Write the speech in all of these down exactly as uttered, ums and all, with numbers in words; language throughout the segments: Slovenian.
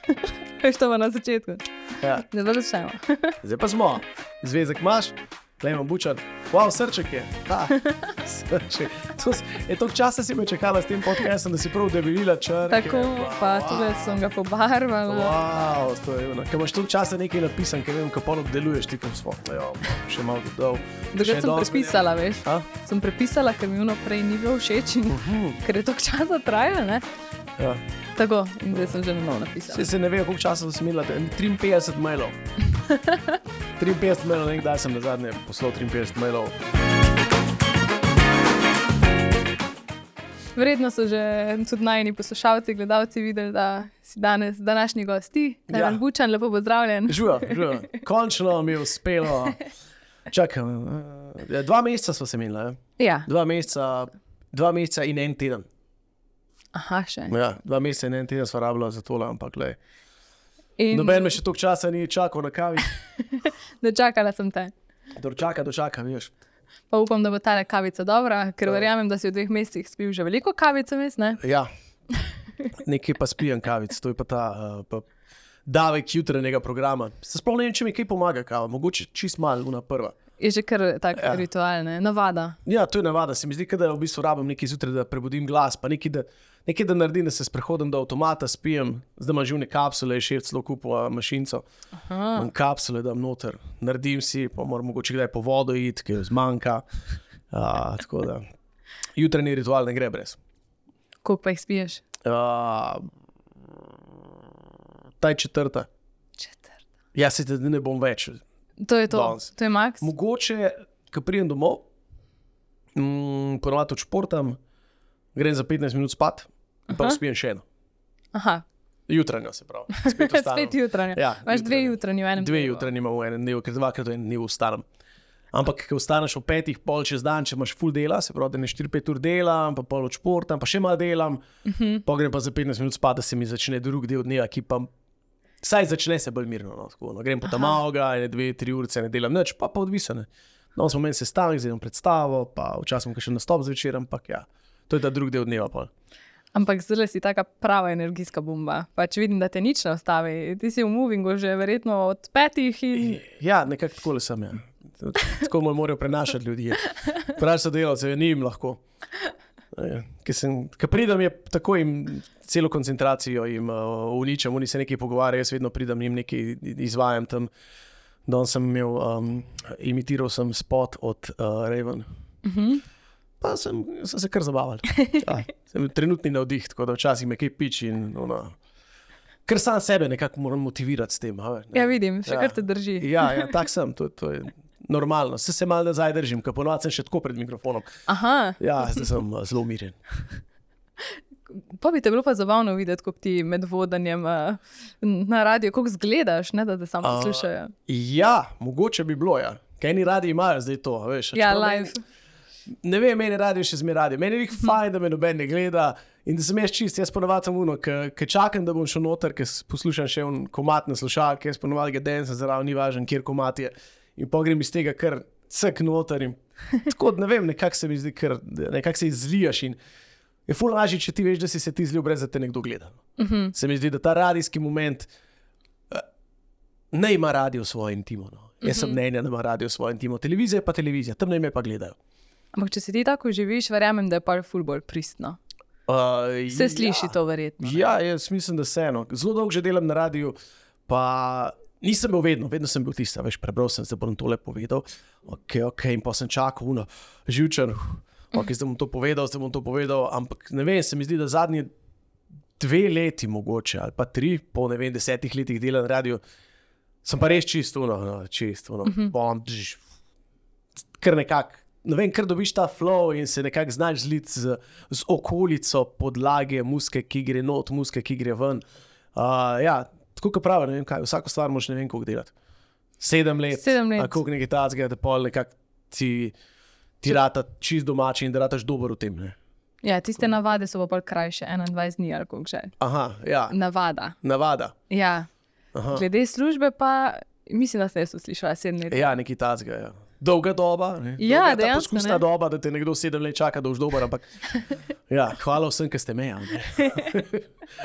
Veš, to pa na začetku. Ja. Zdaj pa začnemo. Zdaj pa smo. Zvezek imaš, Klejmo Bučar. Wow, srček je. Ha, srček. To s- je toliko časa si me čakala s tem podcastom, da si prav debelila črke. Tako, pa tudi sem ga pobarvala. Wow, to je ono. Ker imaš toliko časa nekaj napisan, ker vem, kako obdeluješ ti, kam smo. Jo, še malo dodal. Dokaj sem prepisala, veš. A? Sem prepisala, ker mi ono prej ni bilo všeč in ker je toliko časa trajalo, ne? Ja. Tako, in zdaj sem že na novo napisala. Se, se ne ve, koliko časa sem imela, triinpetdeset mailov. triinpetdeset mailov, ne vem, kdaj sem na zadnje poslal triinpetdeset mailov. Verjetno so že tudi najni poslušalci, gledalci videli, da si danes današnji gosti. Klemen Ja. Bučan, lepo pozdravljen. Živa, živa. Končno mi je uspelo. Čakam, eh, dva meseca smo se imeli, ne? Ja, Dva meseca, dva meseca in en teden. aha, še. Ja, dva meseca in en teden sva rabila za tole, ampak glej. In Noben me še toliko časa ni čakal na kavi. dočakala sem te. Dočaka, dočaka, veš. Pa upam, da bo ta kavica dobra, ker verjamem, da si v dveh mesecih spil že veliko kavice, mes, ne? Ja, nekaj pa spijem kavic, to je pa ta uh, pa davek jutranjega programa. Se sploh ne vem, če mi kaj pomaga kava, mogoče čist malo, una prva. Je že kar tak Ja. ja. ritual, ne? Navada. Ja, to je navada, se mi zdi, da v bistvu rabim nekaj zjutraj, da prebudim glas, pa nekaj, da, nekaj, da naredim, da se sprehodim do avtomata, spijem, zdaj imam živne kapsule, šef celo kupil mašinco, imam kapsule, dam noter, naredim si, pa moram mogoče kdaj po vodo iti, ker zmanjka. Uh, tako da, jutranji ritual ne gre brez. Koliko pa jih spiješ? Uh, ta je četrta. Četrt. Ja, se te ne bom več. To je to, Danes. to je maks. Mogoče, ko pridem domov, mm, ponovadi odšportam, grem za petnajst minut spat, in pa Aha. spijem še eno. Aha, Jutranjo se pravi. Spet vstanem. spet jutranje. Ja, Imaš dve jutranjo. jutranji v enem Dve dnevu. jutranji imam v enem dnevu, ker dvakrat v enem dnevu vstanem. Ampak, ko vstaneš ob petih, pol čez dan, če imaš full dela, se pravi, da ne štiri pet ur delam, pa pol odšportam, pa še malo delam, uh Mhm. -huh. pa grem pa za petnajst minut spat, da se mi začne drug del dneva, ki pa saj začne se bolj mirno. No, tako, no. Grem po tam avga, ene dve, tri urice, ne delam nič, pa pa odvisane. No, smo meni sestanek, zdaj imam predstavo, pa včasih imam še nastop zvečer, ampak ja, to je ta drug del dneva pol. Ampak zdaj si taka prava energijska bomba. Pač vidim, da te nič ne ostavi. Ti si v movingu že verjetno od petih in Ja, nekako takole sem. Ja. Tako me morajo prenašati ljudje. Pravi sodelavce, ni jim lahko. Ko pridem, je tako jim celo koncentracijo jim uh, uničem, oni se nekaj pogovarjajo, jaz vedno pridem jim nekaj izvajam tam. Danes sem imel, um, imitiral sem spot od uh, Raven. uh -huh. Pa sem, sem se kar zabaval. Ja, sem trenutni navdih, tako da včasih me kaj piči in ono. Ker sam sebe nekako moram motivirati s tem. a veš, ne. Ja, vidim, še Ja. kar te drži. Ja, ja tak sem, to, to je normalno. Se se malo nazaj držim, ker ponovadi sem še tako pred mikrofonom. Aha, Ja, zdaj sem uh, zelo umirjen. pa bi te bilo pa zabavno videti, kako ti med vodanjem uh, na radiju, kako zgledaš, ne da te samo A, poslušajo. Ja, mogoče bi bilo, ja. Kaj ni radi imajo zdaj to, a veš. Ja, čeprav live. Meni, ne vem, meni radio še zmeraj radio. Meni je nek fajn, da me noben ne gleda in da sem jaz čist, jaz ponovadi sem uno, ker čakam, da bom šel noter, ker poslušam še un komat na slušalke, jaz ponovadi ga dancem zraven, ni važno, kjer komat je. In pogrem iz tega kar cek noter in tako, ne vem, nekako se mi zdi, kar, nekako se izlijaš in je ful lažje, če ti veš, da si se ti zlil, brez da te nekdo gleda. Uh -huh. Se mi zdi, da ta radijski moment uh, ne ima radio svojo intimo. No. Jaz sem mnenja, da ima radio svojo intimo. Televizija je pa televizija, tam ne me pa gledajo. Ampak če se ti tako živiš, verjamem, da je pa ful bolj pristno. Uh, Se sliši to verjetno. ne? Ja, jaz mislim, da se eno. Zelo dolgo že delam na radiju, pa nisem bil vedno, vedno sem bil tista, veš, prebral sem, da bom tole povedal. Ok, ok, in pa sem čakal, uno, živčen, ok, zdaj bom to povedal, zdaj bom to povedal, ampak ne vem, se mi zdi, da zadnji dve leti mogoče, ali pa tri, po ne vem, desetih letih dela na radiju, sem pa res čisto, uno, no, čisto, uno, uh-huh. bom, bž, kar nekako. Ne vem, ker dobiš ta flow in se nekako znaš zliti z, z okolico podlage, muske, ki gre not, muske, ki gre ven. Uh, ja, tako kot pravi, ne vem kaj, vsako stvar moraš ne vem koliko delati. Sedem let, Sedem let. a koliko nekaj tazga, da pol nekako ti, ti rata čist domači in da rataš dober v tem. Ne? Ja, tiste navade so pa bolj krajše, enaindvajset dni ali koliko že. Aha, ja, Navada. navada. Ja. Aha. Glede službe pa, mislim, da ste jaz slišala sedem let. Ja, nekaj tazga, ja. Dolga doba, ne? Ja, Dolga je ta dejansko, poskusna ne. doba, da te nekdo sedem let čaka, da boš dober, ampak ja, hvala vsem, ki ste me.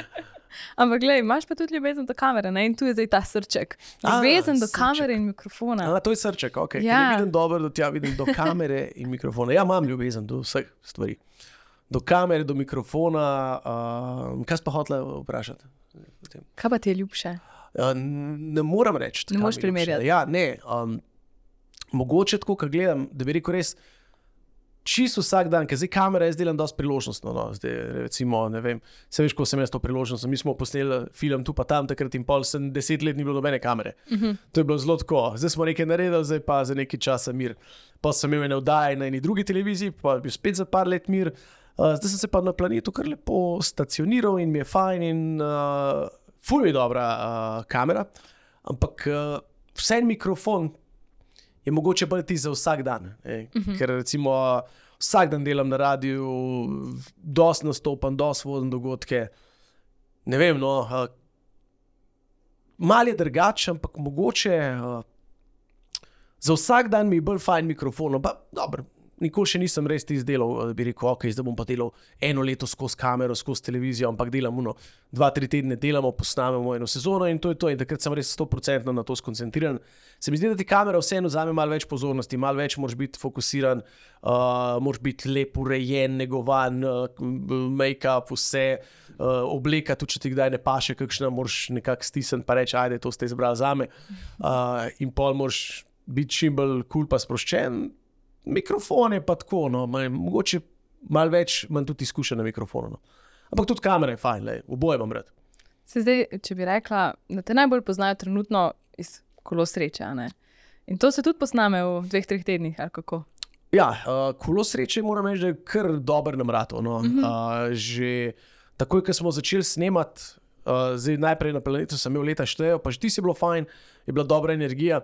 Ampak glej, imaš pa tudi ljubezen do kamere, ne? In tu je zdaj ta srček. Ljubezen do srček. kamere in mikrofona. A, to je srček, ok. Ja. Ne vidim dobro, do tja vidim do kamere in mikrofona. Ja, imam ljubezen do vseh stvari. Do kamere, do mikrofona. Uh, kaj si pa hotela vprašati? Kaj pa ti je ljubše? Uh, ne moram reči. Ne moreš primerjati. Ja, ne. Um, mogoče tako, ko gledam, da bi rekel res čisto vsak dan, ker zdaj kamera jaz delam dosti priložnostno. No. Zdaj, recimo, ne vem, se veš, ko sem jaz to priložnost. Mi smo posneli film tu pa tam, takrat in pol, sem deset let ni bilo nobene kamere. Uh-huh. To je bilo zelo tako. Zdaj smo nekaj naredili, zdaj pa za nekaj časa mir. Pa sem imel ene oddaje na eni drugi televiziji, pa bil spet za par let mir. Uh, zdaj sem se pa na planetu kar lepo stacioniral in mi je fajn in uh, ful je dobra uh, kamera. Ampak uh, vse mikrofon je mogoče bolj ti za vsak dan. Uh-huh. Ker recimo vsak dan delam na radiju, dosti nastopam, dosti vodim dogodke. Ne vem, no, uh, mal je drugače, ampak mogoče uh, za vsak dan mi je bolj fajn mikrofon. Pa dobro, nikoli še nisem res ti izdelal, da bi rekel, ok, zdaj bom pa delal eno leto skozi kamero, skozi televizijo, ampak delam uno, dva, tri tedne delamo, posnamemo eno sezono in to je to. In takrat sem res sto procentno na to skoncentriran. Se mi zdi, da ti kamera vseeno vzame malo več pozornosti, malo več moraš biti fokusiran, uh, moraš biti lep urejen, negovan, uh, make-up, vse, uh, obleka, tudi če ti kdaj ne paše, kakšna moraš nekako stisniti pa reči, ajde, to ste izbrali zame. Uh, in pol moraš biti čim bolj cool pa sproščen. Mikrofon je pa tako, no, mogoče malo več, manj tudi izkušen na mikrofonu. No. Ampak tudi kamera je fajn, lej, oboje vam rad. Se zdaj, če bi rekla, da te najbolj poznajo trenutno iz Kolo sreče, a ne? In to se tudi posname v dveh, treh tednih, ali kako? Ja, uh, Kolo sreče moram reči, da je kar dober namratov. No. Uh-huh. Uh, že takoj, ko smo začeli snemati, uh, zdaj najprej na planetu sem imel leta štejo, pa že ti si bilo fajn, je bila dobra energija.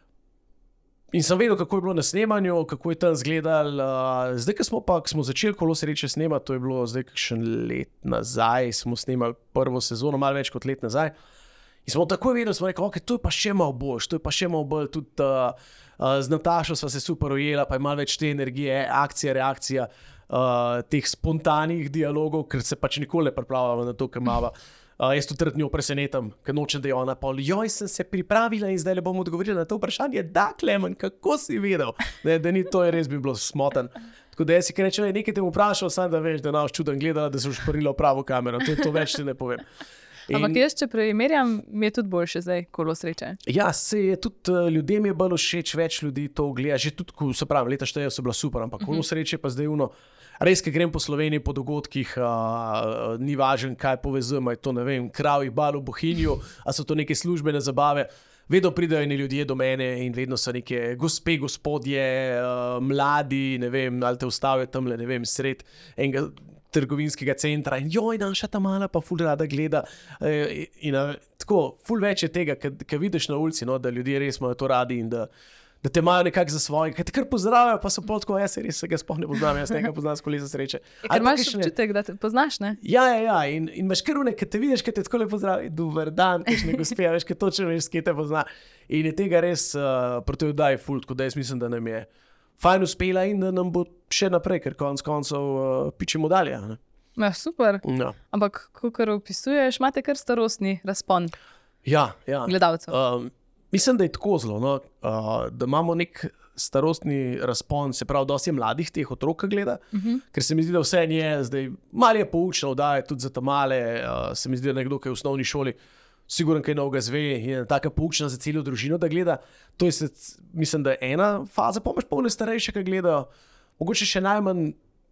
In sem vedel, kako je bilo na snemanju, kako je tam izgledal. Zdaj, ko smo, pa, ko smo začeli Kolo sreče snemati, to je bilo zdaj kakšen let nazaj, smo snemali prvo sezono, malo več kot let nazaj. In smo takoj vedeli, smo rekli, ok, to je pa še malo boljš, to je pa še malo bolj, tudi uh, uh, z Natašo sva se super ujela, pa je malo več te energije, akcija, reakcija, uh, teh spontanih dialogov, ker se pač nikoli ne pripravljamo na to, kar imava. Uh, jaz tudi trdnjo presenetam, ker nočem, da je ona pol, joj, sem se pripravila in zdaj le bom odgovorila na to vprašanje. Da, Klemen, kako si vedel? Ne, da ni to, je res bi bilo smotan. Tako da jaz si rečem, nekaj te mu vprašal, sam da veš, da naš čuden gledala, da se už porila v pravo kamero. To je to, več ti ne povem. In, ampak jaz, če primerjam, mi je tudi boljše zdaj Kolo sreče. Ja, se je tudi uh, ljudem je bolj všeč, več ljudi to gleda. Že tudi, ko se pravi, leta šteje so bila super, ampak Kolo sreče pa zdaj uno. Res, ki grem po Sloveniji po dogodkih, uh, ni važno, kaj povezujemo, je to, ne vem, kravji bal v Bohinju, a so to neke službene zabave. Vedno pridejo eni ljudje do mene in vedno so neke gospe, gospodje, uh, mladi, ne vem, ali te ustavijo tamle, ne vem, sred enega trgovinskega centra in joj, naša ta mala pa ful rada gleda. Uh, in uh, tako, ful več je tega, kad vidiš na ulici, no, da ljudje res imajo to radi in da da te imajo nekako za svoje, kaj te kar pozdravijo, pa so pol tako, jaz se res se ga sploh ne poznam, jaz nekaj poznam s Kolesa sreče. Je, ker imaš občutek, da te poznaš, ne? Ja, ja, ja, in, in imaš kar une, kad te vidiš, kad te tako le pozdravi, dober dan, kakšne gospe, veš, kad točno veš, kje te pozna. In je tega res uh, proti oddaji ful, tako da jaz mislim, da nam je fajn uspela in da nam bo še naprej, ker konc koncev uh, pičemo dalje. Ne? Ja, super. No. Ampak, kakor opisuješ, imate kar starostni razpon ja, ja. gledalcev. Um, Mislim, da je tako zelo, no? uh, da imamo nek starostni razpon, se pravi, dosti je mladih teh otrok, ki gleda, uh-huh. ker se mi zdi, da vse je zdaj malo je poučno, da je tudi za ta male, uh, se mi zdi, da nekdo, ki je v osnovni šoli, sigurno kaj novega zve, je taka poučna za celo družino, da gleda. To je, se, mislim, da je ena faza, pa imaš polne starejše, ki gledajo, mogoče še najmanj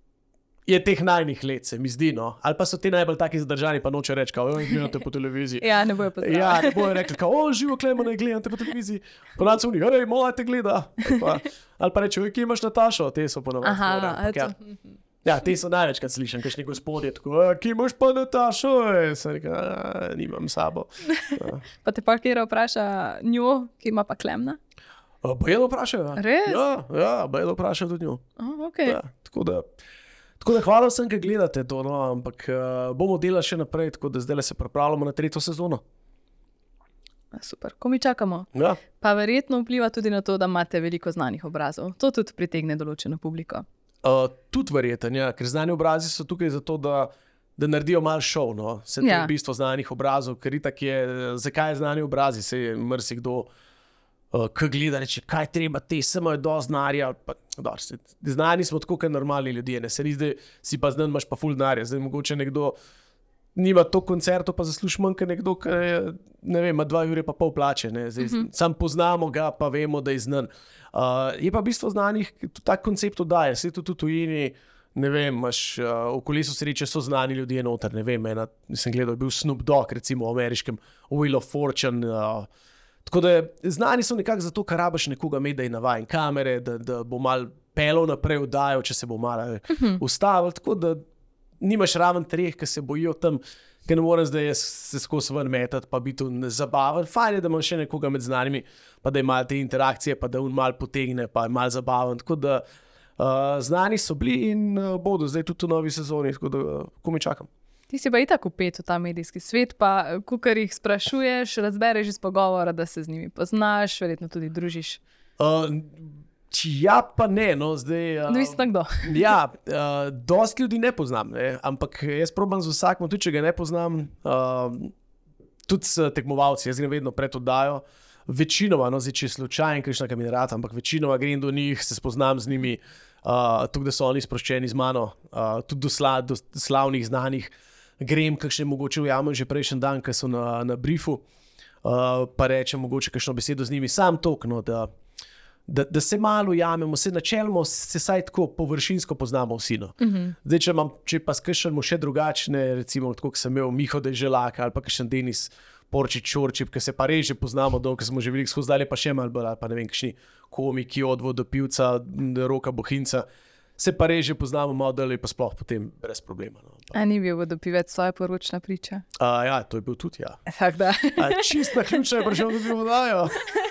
je teh najnih let, se mi zdi, no. Ali pa so ti najbolj taki zadržani, pa noče reči, kao, oj, gledate po televiziji. Ja, ne bojo pozdravili. Ja, ne bojo rekli, kao, o, živo Klemen, ne gledate po televiziji. Ponavljam se v njih, ej, moja te gleda. Ali pa, ali pa reče, oj, kje imaš Natašo? Te so ponavljam. Aha, ja. ja, te so največkrat slišam, kakšni gospodje, tako, kje imaš pa Natašo? Sem rekel, nimam sabo. Ja. Pa te pa kjera vpraša njo, ki ima pa Klemna? Bajelo vprašajo. Ja. Res? Ja, ja, bajelo vprašajo tudi njo. Oh, okay. Ja, tako da... Tako da hvala vsem, ki gledate to, no, ampak uh, bomo delali še naprej, tako da zdaj se pripravljamo na tretjo sezono. Super, ko mi čakamo. Ja. Pa verjetno vpliva tudi na to, da imate veliko znanih obrazov. To tudi pritegne določeno publiko. Uh, tudi verjeten, ja, ker znani obrazi so tukaj zato, da da naredijo malo šov, no. Se to Ja. je v bistvu znanih obrazov, ker itak je, zakaj je znani obrazi, se je marsikdo, uh, ki gleda, reče, kaj treba te, se imajo dosti denarja, pa, dobro, se, znani smo tako, kot normalni ljudje, ne, se ni zdaj, si pa znan, imaš pa ful denarja, zdaj mogoče nekdo nima to koncertov, pa zasluži manj, kot nekdo, ki je, ne vem, ima dva ure pa pol plače, ne, zdaj, uh-huh. sam poznamo ga, pa vemo, da je znan. Uh, je pa v bistvu znanih, tudi tak koncept oddaje, se tudi v tujini, ne vem, imaš uh, v kolesu sreče so znani ljudje noter, ne vem, ena, sem gledal, je bil Snoop Dogg, recimo v ameriškem Wheel of Fortune, uh, tako da znani so nekako zato, ker rabiš nekoga med, da je navajen kamere, da, da bo mal pelov naprej oddajo, če se bo malo uh-huh. ustavil, tako da nimaš raven treh, ki se bojijo tam, ker ne morem zdaj jaz se skozi ven metati, pa biti zabaven. Fajn je, da imaš še nekoga med znanimi, pa da ima te interakcije, pa da on mal potegne, pa je mal zabaven. Tako da uh, znani so bili in uh, bodo zdaj tudi v novi sezoni, tako da uh, ko mi čakam. Ti si pa itak vpet v ta medijski svet, pa kukar jih sprašuješ, razbereš iz pogovora, da se z njimi poznaš, verjetno tudi družiš. Uh, Ja, pa ne, no, zdaj... Uh, Odvisno kdo. ja, uh, dosti ljudi ne poznam, ne, ampak jaz probam z vsakom, tudi če ga ne poznam, uh, tudi s tekmovalci, jaz grem vedno pred oddajo, večinoma, no, zdaj če je slučajen, kakšna kamerata, ampak večinoma grem do njih, se spoznam z njimi, uh, tudi da so oni sproščeni z mano, uh, tudi do, sla, do slavnih znanih, grem, kakšne mogoče ujamem že prejšnji dan, ki so na, na briefu, uh, pa rečem mogoče kakšno besedo z njimi, sam tok, no, da Da, da se malo ujamemo, se načelno se saj tako površinsko poznamo vsi. No. Uh-huh. Zdaj, če, imam, če pa skršamo še drugačne, recimo tako, kot sem imel Miho Deželaka ali pa kakšen Denis Porčič Čorčip, ki se pa res že poznamo, dolgo smo že veliko skozi dalje, pa še malo bolj, ali pa ne vem, kakšni komiki od Vodopivca, Roka Bohinca, se pa res že poznamo malo dalje, pa sploh potem brez problema. No. A ni bil Vodopivec svoja poročna priča? A, ja, to je bil tudi, ja. Tak da. A, čist na ključa je prišel, da bi vodajo.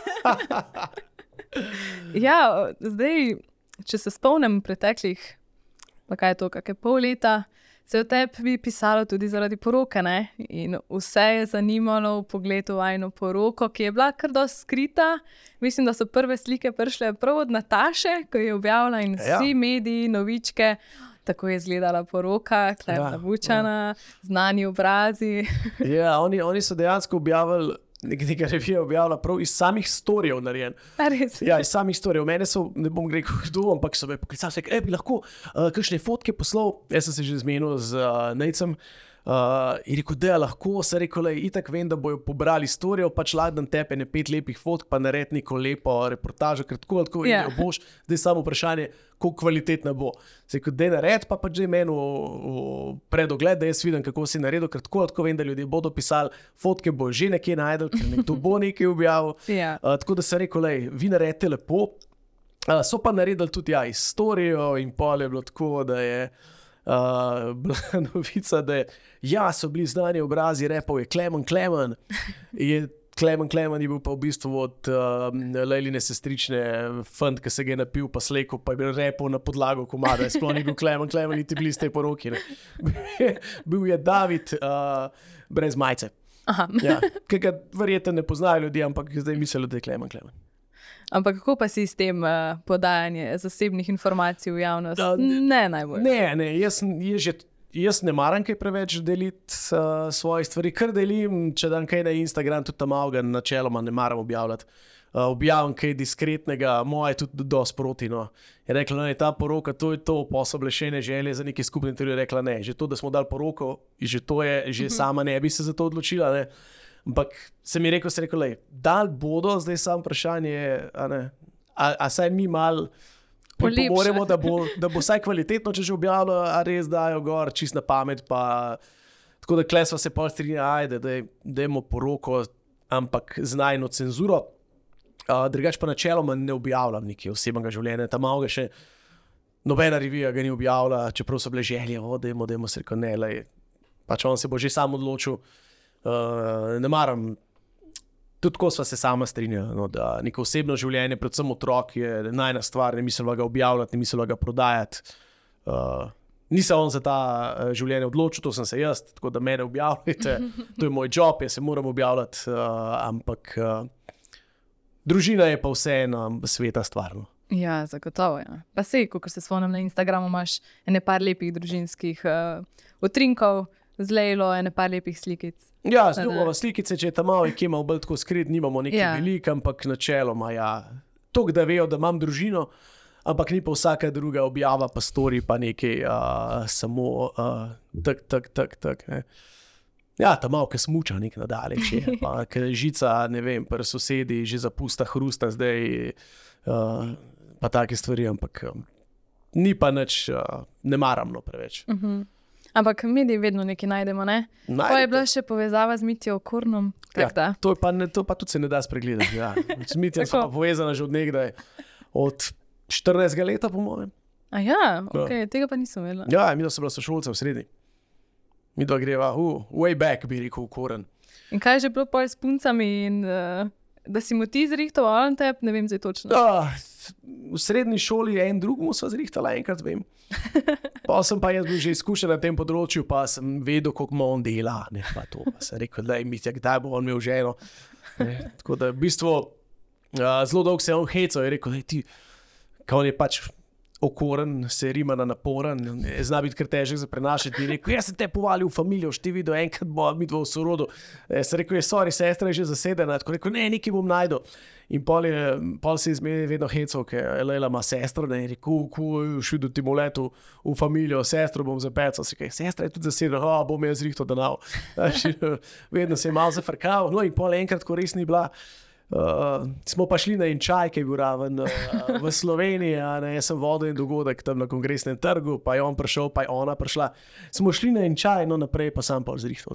Ja, zdaj, če se spomnim preteklih, pa kaj je to, kakšne pol leta, se je o tebi pisalo tudi zaradi poroke, ne? In vse je zanimalo v pogledu vajino poroko, ki je bila kar dosti skrita. Mislim, da so prve slike prišle prav od Nataše, ko je objavila in vsi ja. mediji, novičke, tako je izgledala poroka, Klemna ja, Bučana, ja. znani obrazi. Ja, oni, oni so dejansko objavili nekaj revije objavila prav iz samih storijev narejen. Ja, iz samih storijev. Mene so, ne bom rekel kdo, ampak so me poklicali, da bi lahko uh, kakšne fotke poslal. Jaz sem se že zmenil z uh, Nejcem. Uh, in rekel, da je lahko, se rekel, le, itak vem, da bojo pobrali storijo, pač lahko tepe ne pet lepih fotk, pa naredi neko lepo reportažo, ker tako, tako yeah. in jo boš. Zdaj samo vprašanje, koliko kvalitetna bo. Se rekel, da je nared, pa pač že meni v predogled, da jaz vidim, kako si naredil, ker tako, tako vem, da ljudje bodo pisali, fotke bo že nekje najdel, ker nekdo bo nekaj objavil. Yeah. Uh, tako da se rekel, le, vi naredite lepo. Uh, so pa naredili tudi ja, iz storijo in pol je bilo tako, da je Uh, bila novica, da je, ja, so bili znani obrazi, repov je Klemen Klemen. Je, Klemen Klemen je bil pa v bistvu od uh, Lejline sestrične fant, ki se ga je napil, pa sleko, pa je bil repov na podlago komada. Sploh ni bil Klemen Klemen, niti bili z tej poroki. Bil je David uh, brez majice. Ja, ki ga verjetno ne poznajo ljudi, ampak zdaj mislijo, da je Klemen Klemen. Ampak kako pa si s tem uh, podajanjem zasebnih informacij v javnost? Da, ne najbolj. Ne, ne, jaz, jaz, jaz ne maram kaj preveč deliti uh, svoje stvari, kar delim, če dam kaj na Instagram, tudi tam malo načeloma ne maram objavljati. Uh, objavim kaj diskretnega, moje tudi dosti proti. No. Je rekla, da je ta poroka, to je to, posoblešene želje za neki skupni intervju. Je rekla, ne, že to, da smo dali poroko, že to je, že uh-huh. sama ne bi se za to odločila, ne. Ampak se mi je rekel, se je rekel, lej, dal bodo, zdaj samo vprašanje, a ne, a, a saj mi malo pripomoremo, da bo, da bo saj kvalitetno, če že objavljajo, a res dajo gor, čist na pamet, pa tako da klesva se pol strinja, ajde, da dajmo poroko, ampak z najno cenzuro. Uh, drugač pa načeloma ne objavljam nekaj osebnega življenja, tam malo ga še nobena revija ga ni objavila, čeprav so bile želje, o, dajmo, dajmo, se rekel, ne, lej, pač on se bo že sam odločil. Uh, ne maram, tudi ko sva se sama strinjala, no, da neko osebno življenje, predvsem otrok, je najna stvar, ne mislila ga objavljati, ne mislila ga prodajati. Uh, nisem on za ta uh, življenje odločil, to sem se jaz, tako da mene objavljajte, to je moj job, jaz se moram objavljati, uh, ampak uh, družina je pa vseeno sveta stvar. No. Ja, zagotovo. Ja. Pa sej, ko se spomnim na Instagramu, imaš ene par lepih družinskih uh, utrinkov, z Lejlo, ene par lepih slikic. Ja, z njegova slikice, če je tam malo, ki ima bolj tako skrit, nimamo nekaj Ja. veliko, ampak načeloma, ja, toliko, da vejo, da imam družino, ampak ni pa vsaka druga objava, pa story, pa nekaj uh, samo uh, tak, tak, tak, tak, ne. Ja, tam malo, ki smuča nek nadaleč je, pa ki žica, ne vem, pri sosedi že zapusta hrusta zdaj, uh, pa take stvari, ampak um, ni pa nič, uh, ne maram no preveč. Uh-huh. Ampak mediji vedno nekaj najdemo, ne? Pa je bila še povezava z Mitjo Okornom. Ja, Da. to, je pa ne, to pa tudi se ne da spregledati. Ja. Z Mitjem smo pa povezani že od nekdaj, od štirinajstega leta, po mojem. A ja, okay, tega pa nisem vedela. Ja, mi smo bila sošolca v srednji. Mi dva greva, uh, way back, bi rekel, Koren. In kaj je že bilo pol s puncami in uh, da si mu ti zrihtal on tep, ne vem zdaj točno. Ah, v srednji šoli en drugemu sva zrihtala, enkrat vem. Pa sem pa jaz bil že izkušen na tem področju, pa sem vedel, kako ima on dela. Ne, pa to, pa sem rekel, da je Mitja, kdaj bo on imel ženo. Ne, tako da v bistvu uh, zelo dolgo se je on hecal, je rekel, da je ti, kao on je pač Okoren, se rima na naporen, zna biti kar težek za prenašati. Rekel, jaz sem te povalil v familijo, šti videl, enkrat bo mi dva v sorodu. E, sem rekel, je sorry, sestra je že zasedena. Tako rekel, ne, nekaj bom najdel. In pol, je, pol se je izmeni vedno hecal, ker Leila ima sestro, da je rekel, ko šel do Timoletu v familijo, sestro bom zapecal. Se rekel, sestra je tudi zasedena, oh, bom jaz zrihtal denal. Vedno se je malo zafrkal. No in pol enkrat, ko res ni bila. Uh, smo pa šli na en čaj, ki je bil raven uh, v Sloveniji, a ne, jaz sem vodil en dogodek tam na Kongresnem trgu, pa je on prišel, pa je ona prišla. Smo šli na en čaj, no naprej pa sam pol zrihtal.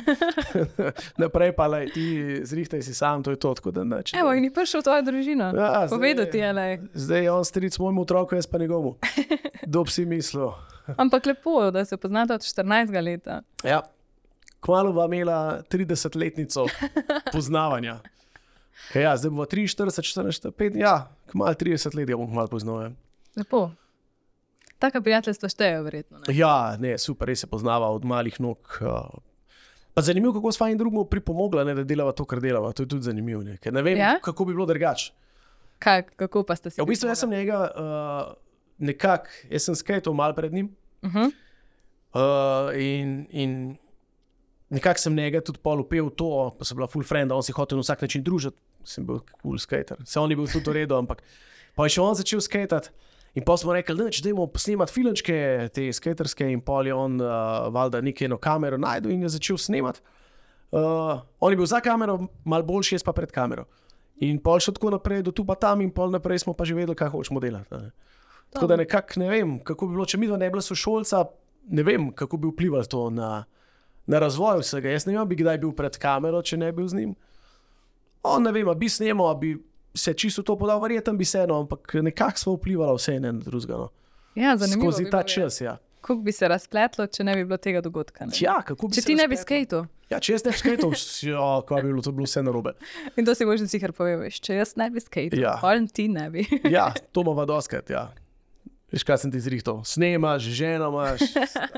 Naprej pa lej, ti zrihtaj si sam, to je to. Tako, da, neč, Evo, in je prišel tvoja družina. Ja, Povedal ti je, le. Zdaj je on stric mojemu otroku, jaz pa njegomu. Kdo bi si mislil? Ampak lepo, da se poznate od štirinajstega leta. Ja, kmalu bova imela tridesetletnico poznavanja. Kaj ja, zdaj bo triinštirideset, štirideset, pet, ja, kmalu trideset let, ja bom kmalu poznal. Ja. Lepo. Taka prijateljstva štejejo verjetno, ne? Ja, ne, super, res se poznava od malih nog. Uh, pa zanimivo, kako sva in drugemu pripomogla, ne, da delava to, kar delava. To je tudi zanimivo, ne, ker ne vem, Ja? kako bi bilo drugače. Kaj, kako pa ste si? Ja, v bistvu jaz sem njega uh, nekako, jaz sem skajtal malo pred njim Uh-huh. uh, in, in nekako sem njega tudi pol upel to, pa sem bila full friend, on se je hotel na vsak način družiti, sem bil cool skater. Se on je bil tudi v redu, ampak pa je še on začel skatati in pa smo rekli, da dajmo snemati filmčke, te skaterske in pol je on uh, valjda nekaj eno kamero najdel in je začel snemati. Uh, on je bil za kamero, malo boljši, jaz pa pred kamero. In pol še tako naprej, do tu pa tam in pol naprej smo pa že vedeli, kaj hočemo delati. Ne. Tako da nekako ne vem, kako bi bilo, če mi dva ne bila sošolca, ne vem, kako bi vplivalo to na, na razvoj vsega. Jaz ne vem, bi kdaj bil pred kamero, če ne bi bil z njim. O, ne vem, a bi snemal, a bi se čisto to podal, verjetno bi se eno, ampak nekako smo vplivali vse ene na drugega. No. Ja, zanimivo. Skozi bi ta bilo, čas, ja. Kako bi se razpletlo, če ne bi bilo tega dogodka? Ne? Ja, kako bi Če se ti ne bi razpletlo? skejtal. Ja, če jaz ne bi skejtal, ja, kaj bi bilo, to bi bilo vse narobe. In to si boš sicer povedal, veš, če jaz ne bi skejtal, Ja. pol ti ne bi. Ja, to bova doskrat, ja. Veš, kaj sem ti zrihtal? Snemaš, ženo imaš.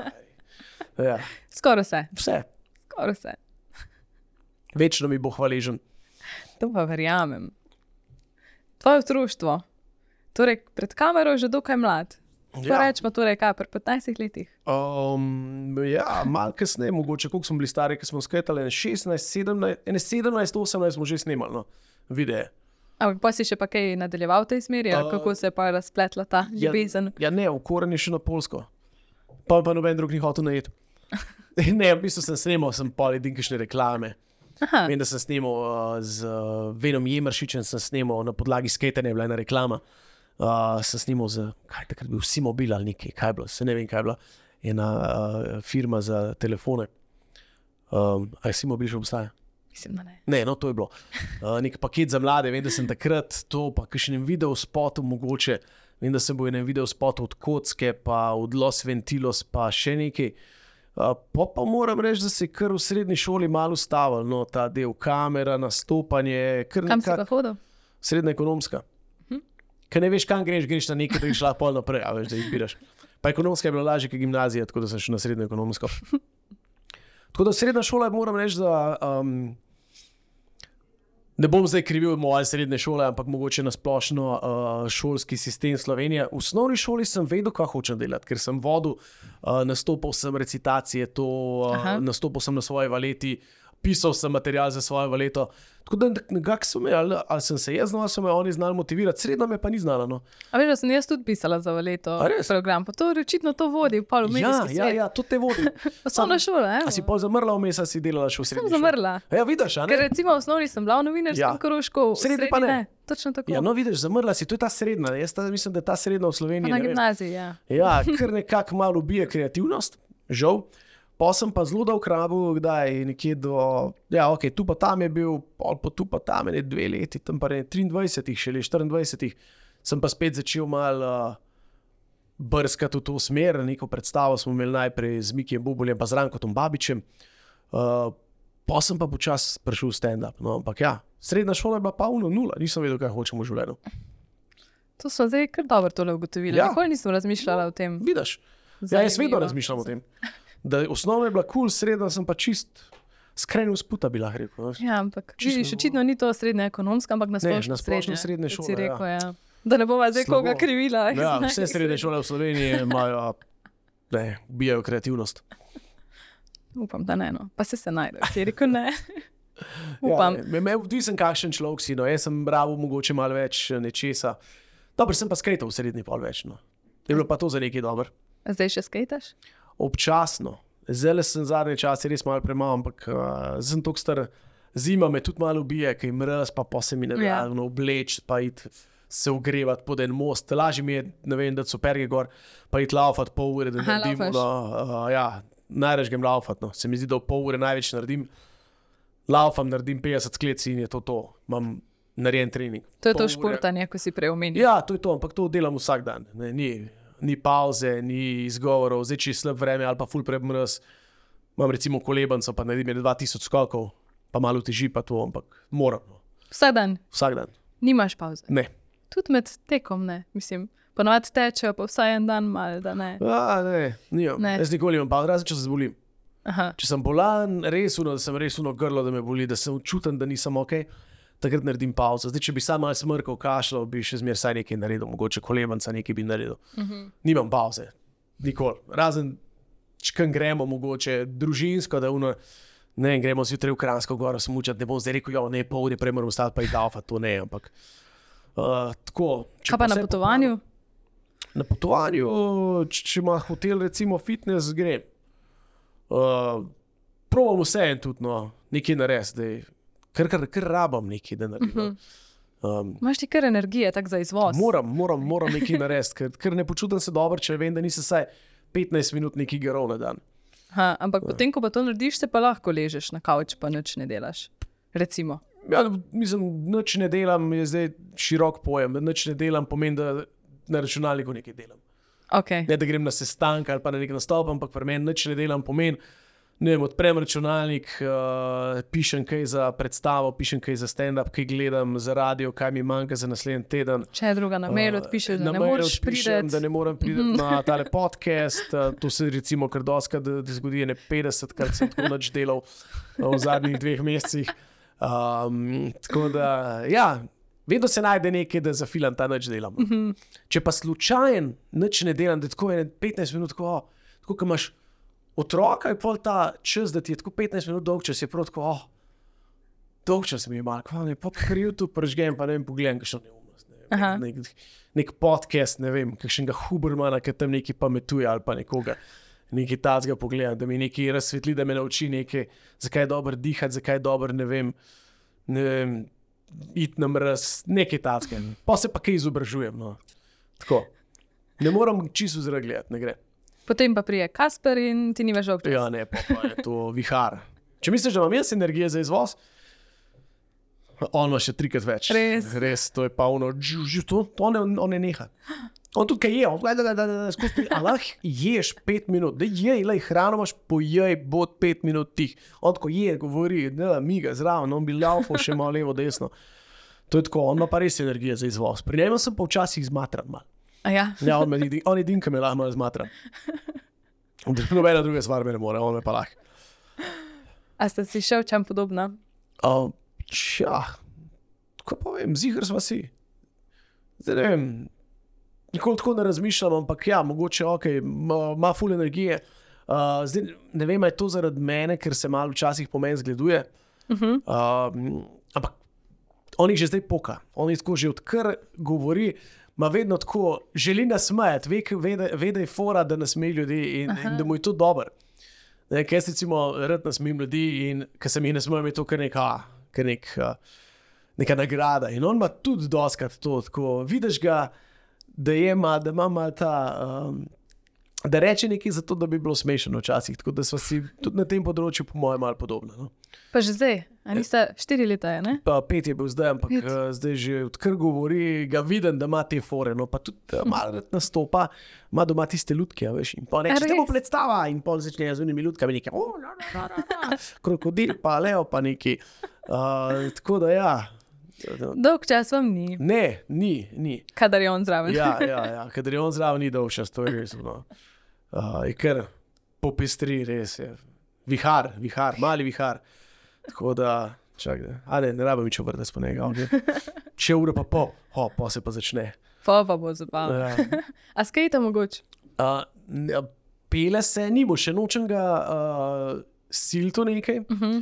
Ja, Skoraj vse, vse. skoraj vse. Večno mi bo hvaležen. To pa verjamem. Tvoje otroštvo, torej pred kamero že dokaj mlad. Ja. Ja. Rečemo torej kaj, pri petnajstih letih. Um, ja, malo kasneje, mogoče, koliko smo bili stari, ko smo skajtali, ene šestnajst, sedemnajst, ene sedemnajst, osemnajst smo že snemali, no, videe. Ampak pa si še pa kaj nadaljeval v tej smeri, ali Uh, kako se je pa razpletla ta ja, ljubezen? Ja, ne, v Koren je še na Polsko. Pa pa noben drug ni hotel najeti. Ne, v bistvu sem snemal, sem pol edinkišne reklame. Aha, Vem, da sem snemal uh, z uh, Venom Jemeršičem, sem snemal na podlagi skejtanja, je bila ena reklama. Uh, sem snemal z, kaj takrat bil, vsi mobil ali nekaj, kaj je bilo, se ne vem, kaj je bila, ena uh, firma za telefone. Um, a je vsi mobil že obstaja? mislim, da ne. Ne, no, to je bilo. Uh, nek paket za mlade, vem, da sem takrat to, pa še enem video spotu mogoče, vem, da sem bil enem video spotu od Kocke, pa od Los Ventilos, pa še nekaj. Uh, pa, pa moram reči, da se je kar v srednji šoli malo ustavil, no, ta del kamera, nastopanje, kar Kam si nekak, pa hodil? srednja ekonomska. Hm? Ker ne veš, kam greš, greš na nekaj, da greš lahko pol naprej, a veš, da izbiraš. Pa ekonomska je bila lažje kot gimnazija, tako da sem šel na srednjo ekonomsko. Tako da srednja šola, moram reči, da um, Ne bom zdaj krivil moje srednje šole, ampak mogoče na splošno uh, šolski sistem Slovenije. V osnovni šoli sem vedel, kaj hočem delati, ker sem vodil, uh, nastopal sem recitacije, to, uh, nastopal sem na svoji valeti, pisal sem material za svojo valeto. Tako da nekako so me, ali, ali sem se jaz znal, ali so me oni znali motivirati, srednja me pa ni znala. No. A veš, da sem jaz tudi pisala za valeto program, pa to očitno to vodi, pol v medijski ja, svet. Ja, ja, to te vodi. Osnovna šola, evo. A si pol zamrla vmes, a si delala še v srednji šoli? Sem zamrla. Ja, vidiš, a ne? Ker recimo v osnovni sem bila v novinarskem Ja. krožku, v Srednji pa ne. Točno tako. Ja, no vidiš, zamrla si, to je ta srednja. Jaz ta, mislim, da je ta srednja v Sloveniji. Pa na ne vem. gimnaziji, ja. Ja, kar nekako malo ubije kreativnost, žal. Pa sem pa zelo dolg rabu, kdaj nekje do, ja, ok, tu pa tam je bil, pol pa tu pa tam je dve leti, tam pa ne triindvajsetih, šele štiriindvajsetih, sem pa spet začel malo uh, brskati v to smer, neko predstavo smo imeli najprej z Mikijem Bubuljem pa z Rankotom Babičem, uh, pa sem pa počas prišel v stand-up, no, ampak ja, srednja šola je bila pa uno nula, nisem vedel, kaj hočem v življenju. To smo zdaj kar dobro tole ugotovili, Ja. nikoli nisem razmišljala o tem. Vidiš, ja, jaz vedno Zanimivo. razmišljam o tem. Da osnovna je bila kul, cool, srednja sem pa čist skrenil z puta, bi lahko rekel. Ja, ampak Čisto- vidiš, očitno ni to srednja ekonomska, ampak na Ne, splošno na splošno srednja, srednje kot šole, si ja. rekel, ja. Da ne bova zdaj Slabo. koga krivila. Ja, iz vse nekih srednje šole v Sloveniji imajo, ne, ubijajo kreativnost. Upam, da ne, no. Pa se se najde, si rekel ne. Upam. Ja, me, me odvisen, kakšen človek si. No. Jaz sem bral mogoče malo več nečesa. Dobro, sem pa skejtal v srednji pol več. No. Je bilo pa to za nekaj dobro. Zdaj še skejtaš? Občasno. Zdaj sem zadnje čase res malo premalo, ampak uh, sem tako star. Zima me tudi malo ubije, ker je mraz, pa pa se mi ne da Ja. no, obleč, pa iti se ogrevati pod en most. Lažje mi je, ne vem, da so perge gor, pa iti laufati pol ure, da Aha, naredim. laufaš. No, uh, ja, najraž grem laufati. No. Se mi zdi, da v pol ure največ naredim. Laufam, naredim petdeset skleci in je to to. Imam narejen trening. To je to Pol ure. športanje, ko si prej omenil. Ja, to je to, ampak to delam vsak dan. Ne, ni, ni pauze, ni izgovorov, zdaj če je slab vreme ali pa ful premrz. Imam recimo kolebanco, pa naredim dva tisoč skokov, pa malo teži pa to, ampak moram. No. Vsak dan, Vsak dan. nimaš pauze. Ne. Tudi med tekom ne, mislim. Ponovadi tečejo, pa vsaj en dan malo, da ne. A, ne, nimam. Ne. Jaz nikoli nimam pauze, razen če se zbolim. Aha. Če sem bolan, res uno, da sem res uno grlo, da me boli, da sem čuten, da nisem ok, takrat naredim pauzo. Zdaj, če bi sam malo smrkal, kašljal, bi še zmeraj saj nekaj naredil, mogoče kolebanca nekaj bi naredil. Uh-huh. Nimam pauze, nikoli. Razen, če kam gremo, mogoče družinsko, da uno, ne vem, gremo zjutraj v Kranjsko goro smučati, ne bom zdaj rekel, jo, ne, pol ure prej moram stati pa iti daufati, to ne, ampak uh, tako. če Kaj pa na vse potovanju? Na potovanju, če, če ima hotel recimo fitness, grem. Uh, Probam vse en tudi, no, nekaj narediti, ker kar, kar rabam nekaj, da naredim. Um, Imaš ti kar energije, tako za izvoz. moram, moram, moram nekaj narediti, ker, ker ne počutim se dobro, če vem, da nisem vsaj petnajst minut nekaj garov na dan. Aha, ampak potem, ko pa to narediš, se pa lahko ležeš na kavč, pa nič ne delaš. Recimo. Ja, mislim, nič ne delam, je zdaj širok pojem. Nič ne delam pomeni, da na računalniku nekaj delam. Okay. Ne, da grem na sestank ali pa na nek nastop, ampak pri meni nič ne delam pomeni. Ne vem, odprem računalnik, uh, pišem kaj za predstavo, pišem kaj za stand-up, kaj gledam za radio, kaj mi manjka za naslednji teden. Če je druga na mail odpišeš, da Na ne mail moreš odpišem, priti. Da ne morem priti na tale podcast. Uh, to se recimo kar doskrat da, da zgodi, ne petdeset, kar sem tako nič delal uh, v zadnjih dveh mesecih. Um, tako da, ja, vedno se najde nekaj, da zafilam ta nič delam. Če pa slučajen nič ne delam, da tako je petnajst minut, tako, oh, tako ko imaš otroka, je pol ta čas, da ti je tako petnajst minut dolg čas, je prav tako, oh, dolg čas mi je malo, kva, ne, pa kar YouTube pržgem, pa ne vem, pogledam, kakšno neumnost. Ne, Aha. nek, nek, nek podcast, ne vem, kakšnega Hubermana, ki tam nekaj pametuje ali pa nekoga. Nekaj tacga pogledam, da mi nekaj razsvetli, da me nauči nekaj, zakaj je dobro dihati, zakaj je dobro, ne vem, ne vem, iti na mraz, nekaj tacga. Pa se pa kaj izobražujem, no. Tako. Ne moram čisto zragljati, ne gre. Potem pa prije Kasper in ti ni več dolg čas. Ja, ne, pa, pa je to vihar. Če misliš, da imam jaz energije za izvoz, on ima še trikrat več. Res? Res, to je pa ono, džu, džu, to, to ne, on ne neha. On tudi kaj je, on gleda, da, da, da, da, skozi, a lahko ješ pet minut, da jej, lej, hrano imaš, pojej, bod pet minut tih. On tako je, govori, ne, miga zraven, on bi laufal še malo levo, desno. To je tako, on ima pa res energije za izvoz. Pri njemu sem pa včasih zmatran mal. A ja? Ja, on, me, on je din, ki me lahko malo zmatran. Nobena druga stvar me ne more, on me pa lahko. A ste si še v čem podobna? Uh, ča, Ko povem, ziher sva si. Zdaj ne vem, nikoli tako ne razmišljam, ampak ja, mogoče ok, ima ful energije. Uh, zdaj ne vem, je to zaradi mene, ker se malo včasih po meni zgleduje. Uh-huh. Uh, ampak on jih že zdaj poka. On jih tako že odkar govori, ma vedno tako želi nasmejati, ve, ve, ve, da je fora, da nasmeji ljudi in, in da mu je to dobro. Ker jaz recimo rad nasmejim ljudi in ker se mi nasmejem, je to kar neka, kar nek, neka nagrada. In on ima tudi doskrat to, tako vidiš ga, da je ima, da ima malo ta, um, da reče nekaj za to, da bi bilo smešno včasih. Tako da sva si tudi na tem področju po mojem malo podobna. No? Pa že zdaj, a niste štiri leta, je, ne? Pa pet je bil zdaj, ampak uh, zdaj že odkar govori, ga vidim, da ima te fore, no pa tudi uh, malo nastopa, ima doma tiste lutke, veš, in pa neče, te bo predstava, in pol začne z unimi lutkami nekaj, oh, no, no, no, no, krokodil, pa leo, pa neki. Uh, tako da ja. Dolg čas vam ni. Ne, ni, ni. Kadar je on zraven. ja, ja, ja, kadar je on zraven, ni dolg čas, to je res, no. Uh, je kar popestri, res je. Vihar, vihar, mali vihar. Tako da, čakaj, a ne, ne rabim nič vrtati po njega. Okay. Če ura pa pol, ho, pa se pa začne. Pa pa bo zabavno. Ja. A skejta mogoče? Uh, pele se, ni bo še nočem ga uh, silto nekaj. Uh-huh.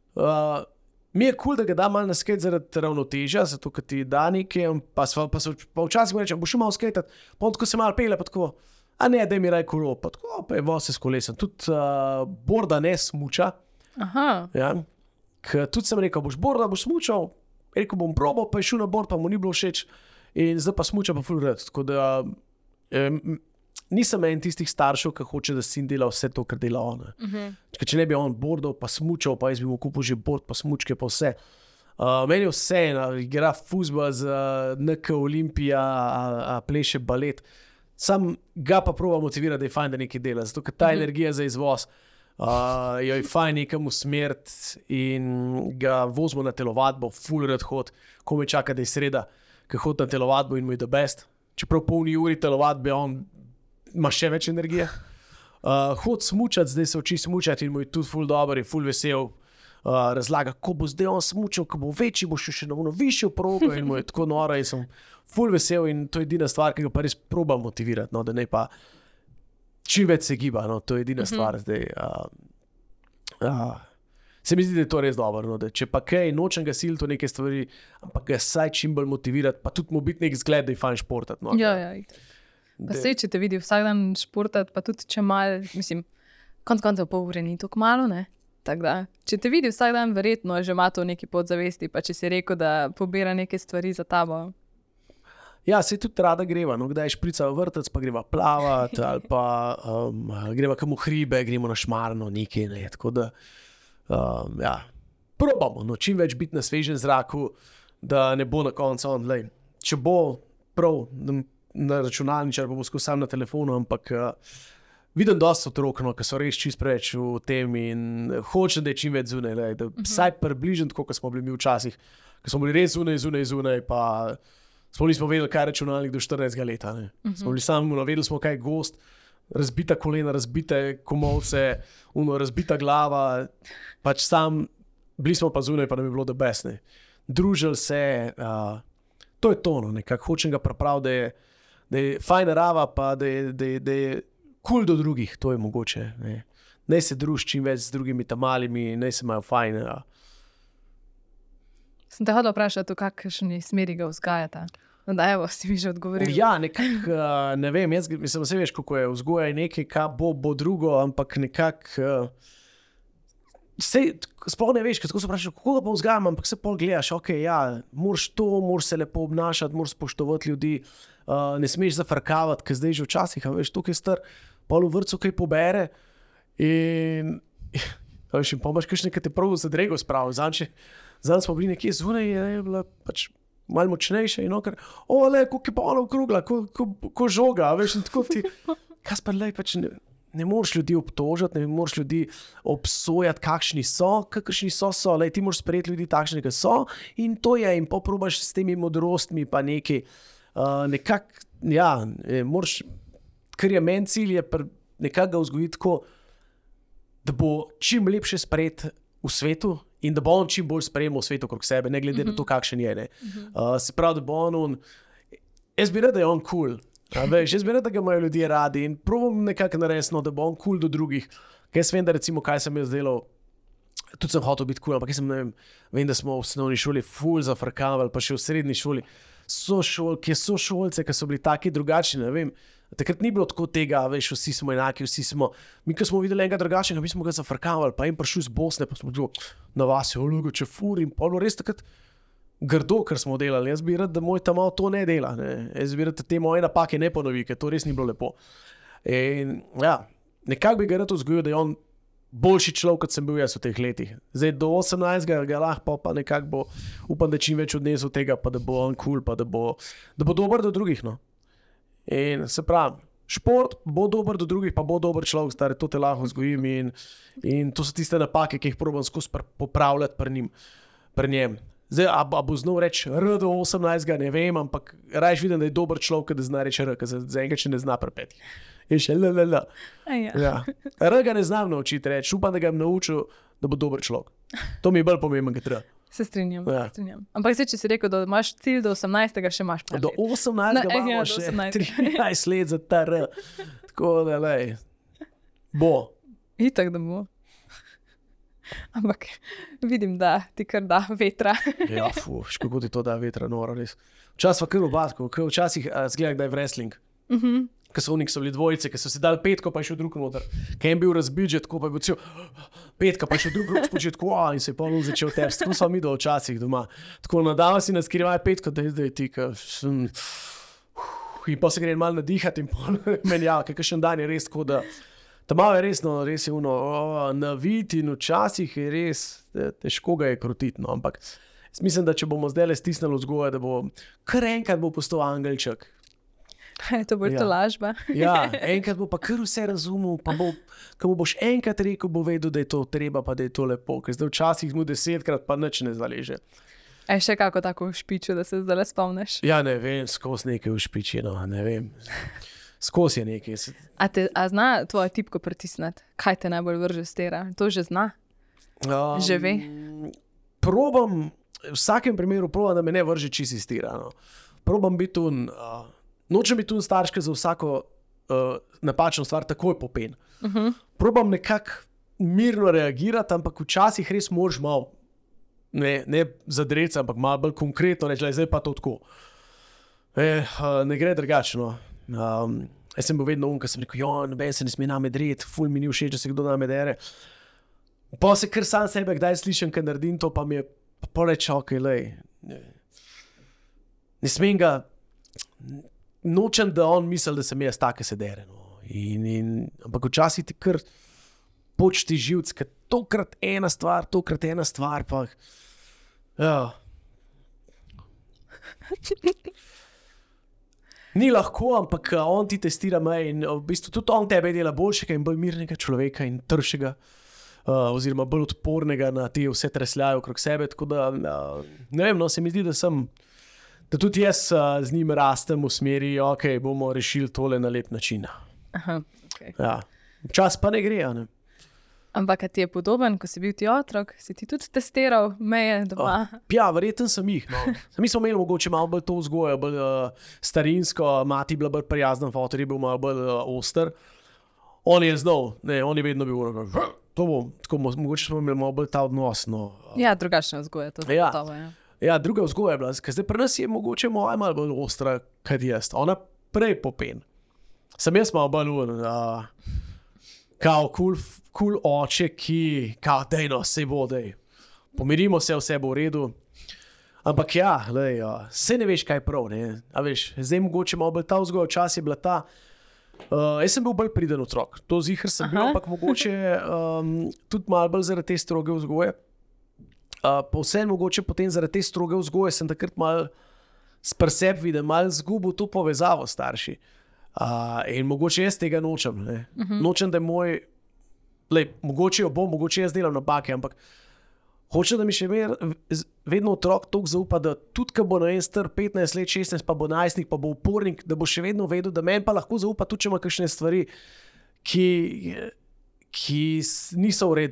Uh, mi je kul, cool, da ga da malo na skejt zaradi ravnotežja, zato ker ti da nekaj, pa, sva, pa, so, pa včasih mi rečem, bo še malo skejtat, pa tako se malo pele, pa tako, a ne, da mi raj kolo, pa tako, pa je vose s kolesom. Tudi uh, borda ne smuča. Aha. Ja. Ker tudi sem rekel, boš borda, boš smučal, rekel bom probal, pa je šel na bord, pa mu ni bilo všeč in zdaj pa smuča pa ful rad. Tako da eh, nisem en tistih staršev, ki hoče, da sin dela vse to, kar dela on. Uh-huh. Če ne bi on bordal, pa smučal, pa jaz bi mu kupil že bord, pa smučke, pa vse. Uh, meni je vse, na, igra fuzbal z uh, N K Olimpija, a, a pleše balet. Sam ga pa proba motivirati, da je fajn, da nekaj dela, zato ker ta uh-huh. energija za izvoz Uh, jo je fajn nekam usmeriti in ga vozimo na telovadbo, ful rad hod, ko me čaka, da je sreda, ki hod na telovadbo in mu je the best. Čeprav polni uri telovadbe, on ima še več energije. Uh, hod smučati, zdaj se uči smučati in mu je tudi ful dober, je ful vesel. Uh, razlaga, ko bo zdaj on smučal, ko bo večji, bo še na ono višjo progo in mu je tako nora in sem ful vesel in to je edina stvar, ki ga pa res probam motivirati, no, da ne pa čim več se giba, no, to je edina stvar zdaj. Uh, uh, se mi zdi, da je to res dobro, no, da če pa kaj, nočem ga siliti v neke stvari, ampak ga saj čim bolj motivirati, pa tudi mu biti nek zgled, da je fajn športati. No, ja, ja. Pa sej, če te vidi vsak dan športati, pa tudi če mal, mislim, konc koncev pol ure ni tako malo, ne? Tako da, če te vidi vsak dan, verjetno že ima to neki podzavesti, pa če si rekel, da pobira neke stvari za tabo. Ja, se tudi rada greva, no, kdaj šprica v vrtec, pa greva plavati, ali pa um, greva kam v hribe, gremo na šmarno, nekaj, ne, tako da, um, ja, probamo, no, čim več biti na svežem zraku, da ne bo na koncu online. Če bo prav, na računalničar, pa bo skozi sam na telefonu, ampak uh, vidim dosti otrok, no, ki so res čist preveč v tem in hočem, da je čim več zunaj, le, da vsaj približen tako, kot smo bili mi včasih, ko smo bili res zunaj, zunaj, zunaj, pa smo nismo vedeli, kaj je računalnik do štirinajstega leta. Ne. Uh-huh. Smo bili samo, no, vedeli smo, kaj je gost, razbita kolena, razbite komolce, uno, razbita glava, pač sam, bili smo pa zunaj, pa nam je bilo da besne. Družili se, uh, to je to, no, nekako hočem ga pripraviti, da je, da je fajn narava, pa da je, da je, da je kul do drugih, to je mogoče. Ne, ne se druži čim več z drugimi tam malimi, ne se imajo fajn. Uh. Sem te hodila vprašati, v kakšni smeri ga vzgajata. No da, evo, si mi že odgovoril. Ja, nekako, uh, ne vem, jaz mislim, vse veš, kako je vzgoja in nekaj, kaj bo, bo drugo, ampak nekako, uh, sploh ne veš, kako se vprašaš, kako ga pa vzgajam, ampak se pol gledaš, ok, ja, moraš to, moraš se lepo obnašati, moraš spoštovati ljudi, uh, ne smeš zafrkavati, ker zdaj že včasih, a veš, tukaj star, pol v vrtcu kaj pobere in, a veš, in pa imaš kakšne, ki te prav zadrego spravi, zanče, Zdaj smo bili nekje zunaj, je bila pač malo močnejša in okar, o, le, koliko je pa ona okrugla, ko, ko, ko žoga, veš, in tako ti, kaj pa le, pač ne, ne moreš ljudi obtožati, ne moreš ljudi obsojati, kakšni so, kakršni so, so, le, ti moraš sprejeti ljudi takšnega so in to je, in pa probaš s temi modrostmi pa nekaj, uh, nekak, ja, moraš, kar je meni cilj, je pr, nekako ga vzgojiti tako, da bo čim lepše sprejeti v svetu in da bo on čim bolj sprejemal svet okrog sebe, ne glede uh-huh. na to, kakšen je. Ne. Uh, se pravi, da bo on, on jaz bi rekel, da je on kul. Cool. Veš, jaz bi rekel, da ga imajo ljudje radi in probam nekako narediti, da bo on kul cool do drugih. Ker jaz vem, da recimo, kaj sem jaz delal, tudi sem hotel biti kul, cool, ampak jaz sem, ne vem, vem, da smo v osnovni šoli ful zafrkavali, pa še v srednji šoli. So šolke, so šolce, ki so bili taki drugačni, ne vem. Takrat ni bilo tako tega, veš, vsi smo enaki, vsi smo. Mi, ko smo videli enega drugačnega, mi smo ga zafrkavali, pa jim prišel iz Bosne, pa smo bilo na vas, jo lugo, če fur in pa res takrat grdo, kar smo delali. Jaz bi rad, da moj tam malo to ne dela. Ne. Jaz bi rad, da te moje napake ne ponovi, ker to res ni bilo lepo. In ja, nekako bi ga rad vzgojil, da je on boljši človek, kot sem bil jaz v teh letih. Zdaj do osemnajstega ga lahko pa nekako bo, upam, da čim več odnesel tega, pa da bo on kul, cool, pa da bo, da bo dober do drugih, no. In se pravi, šport bo dober do drugih, pa bo dober človek, stari, to te lahko vzgojim in, in to so tiste napake, ki jih probam skozi popravljati pri njim, pri njem. Zdaj, a, a bo znal reči R do osemnajstega, ne vem, ampak rajš vidim, da je dober človek, da zna reči R, ker za enkrat še ne zna pri petih. Je še L, L, L. Ja. Ja. R ga ne znam naučiti reči, upam, da ga bom naučil, da bo dober človek. To mi je bolj pomembno, kot R. Se strinjam, Ja. se strinjam. Ampak zdaj, če si rekel, da imaš cilj do osemnajstega, še imaš pa. Do osemnajstega No, imamo ja, do še osemnajstega. trinajst let za ta R. Tako da, lej, bo. Itak, da bo. Ampak vidim, da ti kar da vetra. Ja, fu, kako ti to da vetra, noro, res. Včasih pa kar v batku, včasih uh, zgleda, da je v wrestling. Uh-huh. Ker so oni, ki so bili dvojice, ki so si dali petko, pa je šel drug noter. Ker je bil razbit že tako, pa je bil cel petka, pa je šel drug noter počet, tako, in se je polno začel tepst. Tako smo mi do včasih doma. Tako nadava si nas skrivaj petko, da je zdaj ti, ka, šn, in pa se gre malo nadihati in pol menjava, ker še en dan je res tako, da ta malo je res, no, res je uno, o, navit in včasih je res, težko ga je krutiti, no, ampak mislim, da če bomo zdaj le stisnili vzgoja, da bo kar enkrat bo postal angelček. Je to bolj Ja. to lažba. Ja, enkrat bo pa kar vse razumel, pa bo, ko mu boš enkrat rekel, bo vedel, da je to treba, pa da je to lepo, ker zdaj včasih mu desetkrat pa nič ne zaleže. A je še kako tako v špiču, da se zdaj le spomniš? Ja, ne vem, skozi nekaj v špiči, no, ne vem. Skozi je nekaj. A, te, a zna tvojo tipko pritisniti? Kaj te najbolj vrže z tera? To že zna? Um, Že ve? Probam, v vsakem primeru probam, da me ne vrže čisto iz tira. No. Probam biti un, uh, nočem biti un starška za vsako uh, napačno stvar takoj popen. Uh-huh. Probam nekako mirno reagirati, ampak včasih res moraš malo, ne, ne zadreti, ampak malo bolj konkretno reči, zdaj pa to tako. E, uh, ne gre drugačno. Um, jaz sem bil vedno um, ker sem rekel, jo, noben se ne sme name dreti, ful mi ni všeč, da se kdo name dere. Pa se kar sam sebe kdaj slišim, ker naredim to, pa mi je pa reče, ok, lej, ne, ne smem ga, nočem, da on misli, da sem jaz take se dere. No. In, in, ampak včasih ti kar počti živc, ker tokrat ena stvar, tokrat ena stvar, pa ja. Ni lahko, ampak on ti testira me in v bistvu tudi on tebe dela boljšega in bolj mirnega človeka in tršega, uh, oziroma bolj odpornega na te vse tresljaje okrog sebe, tako da, uh, ne vem, no, se mi zdi, da sem, da tudi jaz uh, z njim rastem v smeri, ok, bomo rešili tole na lep način. Aha, okay. Ja. Čas pa ne gre, ne. Ampak a ti je podoben, ko si bil ti otrok, si ti tudi testiral meje doma? Oh, ja, verjetno sem jih. No. Mi smo imeli mogoče malo bolj to vzgojo, bolj uh, starinsko, mati bila bolj prijazna, fotor je bil malo bolj uh, oster. On je znal, ne, on je vedno bil, to bo, tako, mogoče smo imeli malo bolj ta odnos. No. Ja, drugačna vzgoja, to Ja. gotovo, ja. Ja, druga vzgoja je bila, ker zdaj pri nas je mogoče moja malo bolj ostra, kot jaz. Ona prej popen. Sem jaz malo bolj un, uh, kao kul cool, cool oče, ki, kao dejno, sej bo, dej. Pomirimo se, vse bo v redu. Ampak ja, lej, uh, sej ne veš, kaj je prav, ne. A veš, zdaj mogoče malo bolj ta vzgoja, včasih je bila ta, uh, jaz sem bil bolj priden otrok, to zihar sem bil, ampak mogoče um, tudi malo bolj zaradi te stroge vzgoje. Uh, pa vse mogoče potem zaradi te stroge vzgoje sem takrat mal sprseb videl, mal zgubil to povezavo s starši. Uh, in mogoče jaz tega nočem. Ne. Uh-huh. Nočem, da je moj, lej, mogoče jo bom, mogoče jaz delam napake, ampak hočem, da mi še ver, vedno otrok toliko zaupa, da tudi, ko bo na en star petnajst let, šestnajst, pa bo najstnik, pa bo upornik, da bo še vedno vedel, da meni pa lahko zaupa tudi, če ima kakšne stvari, ki, ki niso v redu. Ne.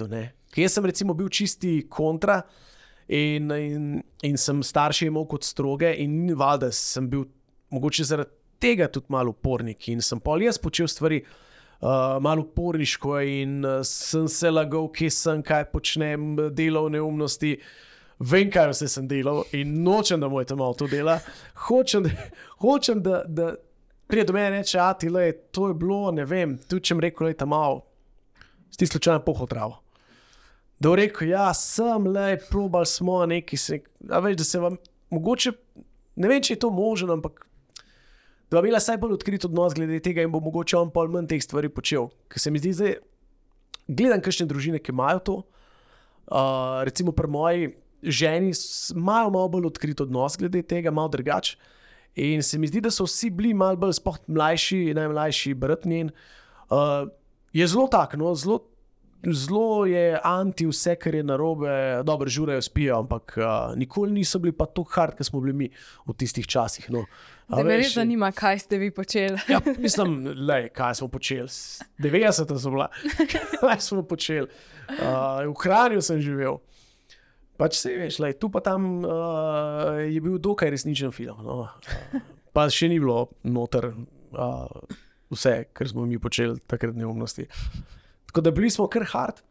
Ker jaz sem recimo bil čisti kontra in, in, in sem starše imel kot stroge in valjda sem bil mogoče zaradi tega tudi malo upornik in sem pol jaz počel stvari uh, malo uporniško in uh, sem se lagal, kje sem, kaj počnem, delal neumnosti. Vem, kaj vse sem delal in nočem, da moj tam avto dela. Hočem, da, hočem, da, da prije do mene reče, a ti le, to je bilo, ne vem, tudi če mi rekel, le, tam malo, sti slučajno pohod travo. Da je rekel, ja, sem, le, probal smo neki, se, a veš, da se vam, mogoče, ne vem, če je to možno, ampak da vam imela saj bolj odkrit odnos glede tega in bo mogoče on pol manj teh stvari počel. Ker se mi zdi zdaj, gledam kakšne družine, ki imajo to, uh, recimo pri moji ženi imajo malo bolj odkrit odnos glede tega, malo drugač. In se mi zdi, da so vsi bili malo bolj spoh mlajši, najmlajši brat njen. Uh, je zelo tak, no, zelo, zelo je anti vse, kar je narobe, dobro žurajo, spijo, ampak uh, nikoli niso bili pa tako hard, kot smo bili mi v tistih časih. No. Zdaj me res zanima, kaj ste vi počeli. Ja, mislim, lej, kaj smo počeli. devetdeseta so bila. Kaj smo počeli. Uh, v Kranju sem živel. Pač se veš, lej, tu pa tam uh, je bil dokaj resničen film. No. Uh, pa še ni bilo noter uh, vse, kar smo mi počeli takrat neumnosti. Tako da bili smo kar hard.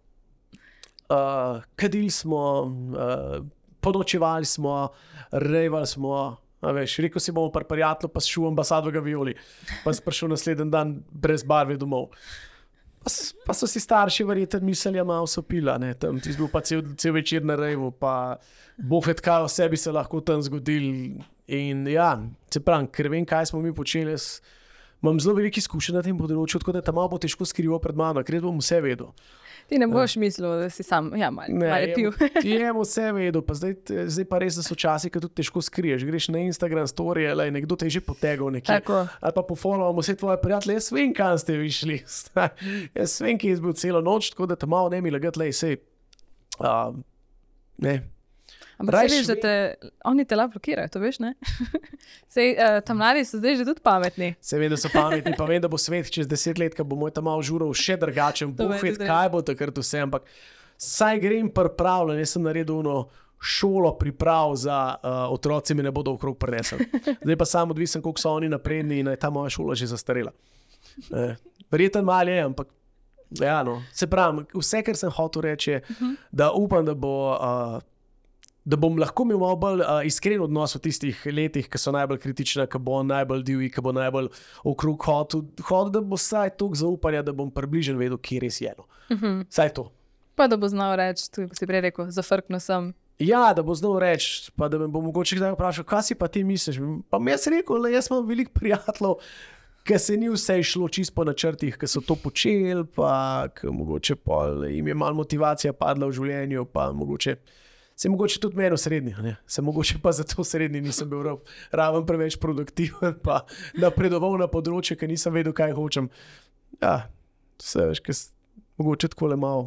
Uh, kadili smo, uh, ponočevali smo, rejvali smo. A veš, rekel si bomo pri prijatelju, pa šel v ambasado ga violi, pa si prišel naslednji dan brez barve domov. Pa, pa so si starši verjetno mislili, malo so pila, ne, tam ti bil pa cel, cel večer na rejvu, pa bofet kaj o sebi se lahko tam zgodil. In ja, se pravim, ker vem, kaj smo mi počeli, jaz imam zelo veliko izkušenj na tem področju, tako da tam malo bo težko skrival pred mano, ker bom vse vedel. Ti ne boš ja. mislil, da si sam, ja, malo mal pil. Ti je vse vedel, pa zdaj, zdaj pa res, da so časi, ki tudi težko skriješ. Greš na Instagram story, ali nekdo te je že potegal nekje. Tako. Ali pa pofollowamo vse tvoje prijatelje, jaz vem, kam ste višli. Jaz vem, ki je bil celo noč, tako da tam malo ne mi lagati, lej, sej. Uh, ne. Ampak se veš, da te, oni te la blokirajo, to veš, ne? Sej, uh, tam mladi so zdaj že tudi pametni. Se vem, da so pametni, pa vem, da bo svet čez deset let, ko bo moj tam malo žural še drugačen, bufet, kaj bo takrat vse, ampak saj grem pripravljen, jaz sem naredil ono šolo priprav za uh, otroci, mi ne bodo okrog prinesli. Zdaj pa sam odvisen, koliko so oni napredni in je ta moja šola že zastarela. Eh, verjetno malo je, ampak ja, no, se pravim, vse, kar sem hotel reči, je, uh-huh. da upam, da bo uh, da bom lahko imel malo bolj uh, iskren odnos v tistih letih, ki so najbolj kritična, ki bo najbolj divji, ki bo najbolj okrog hodil, hodil, da bo saj toliko zaupanja, da bom približen vedel, kje res je. No. Uh-huh. Saj to. Pa da bo znal reči, tudi si prej rekel, zafrkno sem. Ja, da bo znal reči, pa da me bo mogoče kdaj vprašal, kaj si pa ti misliš. Pa mi jaz rekel, da jaz imam veliko prijateljev, ki se ni vse šlo čisto po načrtih, ki so to počeli, pa ki mogoče pol jim je malo motivacija padla v življenju, pa mogoče se mogoče tudi meni v srednji, ne? Se mogoče pa zato v srednji nisem bil raven preveč produktiven, pa napredoval na področje, ker nisem vedel, kaj hočem. Ja, se veš, ker mogoče tako le malo.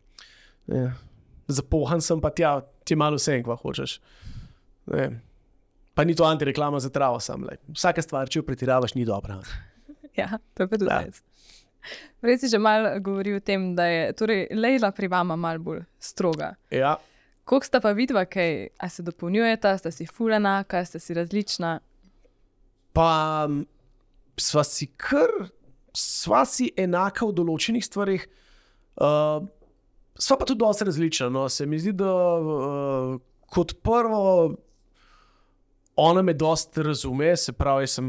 Ne. Zapohan sem, pa tja, ti malo vse, kva hočeš. Ne. Pa ni to antireklama za travo sam. Le. Vsaka stvar, če jo pretiravaš, ni dobra. Ja, to je pa tudi res. Prej si že malo govoril o tem, da je torej Lejla pri vama malo bolj stroga. Ja. Koliko sta pa vidva, kaj, a se dopolnjujeta, sta si ful enaka, sta si različna? Pa sva si kar, sva si enaka v določenih stvarih, uh, sva pa tudi dosti različna. No. Se mi zdi, da uh, kot prvo ona me dosti razume, se pravi, jaz sem,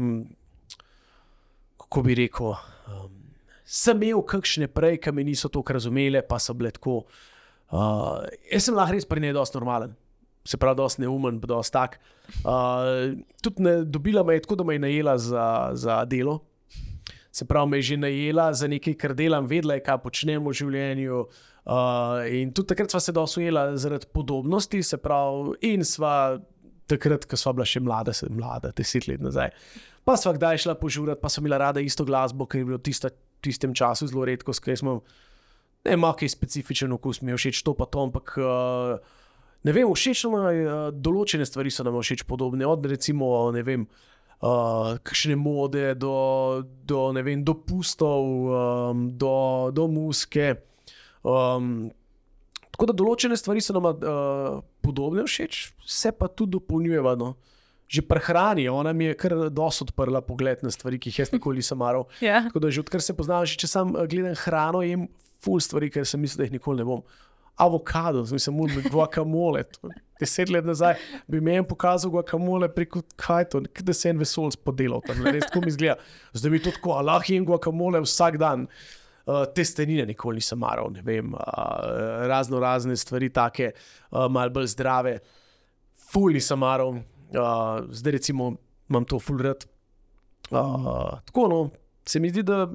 kako bi rekel, um, sem imel kakšne prej, ki me niso toliko razumele, pa so bile tako. Uh, jaz sem lahko res pri njej dosti normalen, se pravi dosti neumen, dosti tak. Uh, tudi ne, dobila me je tako, da me je najela za, za delo. Se pravi, me je že najela za nekaj, kar delam, vedela je, kaj počnem v življenju. Uh, in tudi takrat sva se dosti ujela zaradi podobnosti, se pravi, in sva takrat, ko sva bila še mlada, se mlada, deset let nazaj. Pa sva kdaj šla požurati, pa sva imela rada isto glasbo, ker je bilo tista, tistem času zelo redko, s kaj smo. Ne, malo kaj specifičen okus, mi je všeč to pa to, ampak uh, ne vem, všeč nam je, uh, določene stvari so nam všeč podobne, od recimo, ne vem, uh, kakšne mode do, do ne vem, dopustov, um, do, do muske. Um, Tako da določene stvari so nam uh, podobne všeč, se pa tudi dopolnjujeva. No. Že pri hrani, ona mi je kar dosti odprla pogled na stvari, ki jih jaz nikoli nisem maral. Ja. Tako da že odkar se poznam, že če sam gledam hrano, jem ful stvari, ker sem mislil, da jih nikoli ne bom. Avokado, mislim, guacamole. Deset let nazaj bi mi en pokazal guacamole preko kaj to, da se en vesolc podelal tam, res tako mi izgleda. Zdaj mi to tako, lahko jem guacamole vsak dan. Uh, testenine nikoli nisem maral, ne vem, uh, razno razne stvari take, uh, malo bolj zdrave. Ful nisem maral, uh, zdaj recimo imam to ful rad. Uh, tako no, se mi zdi, da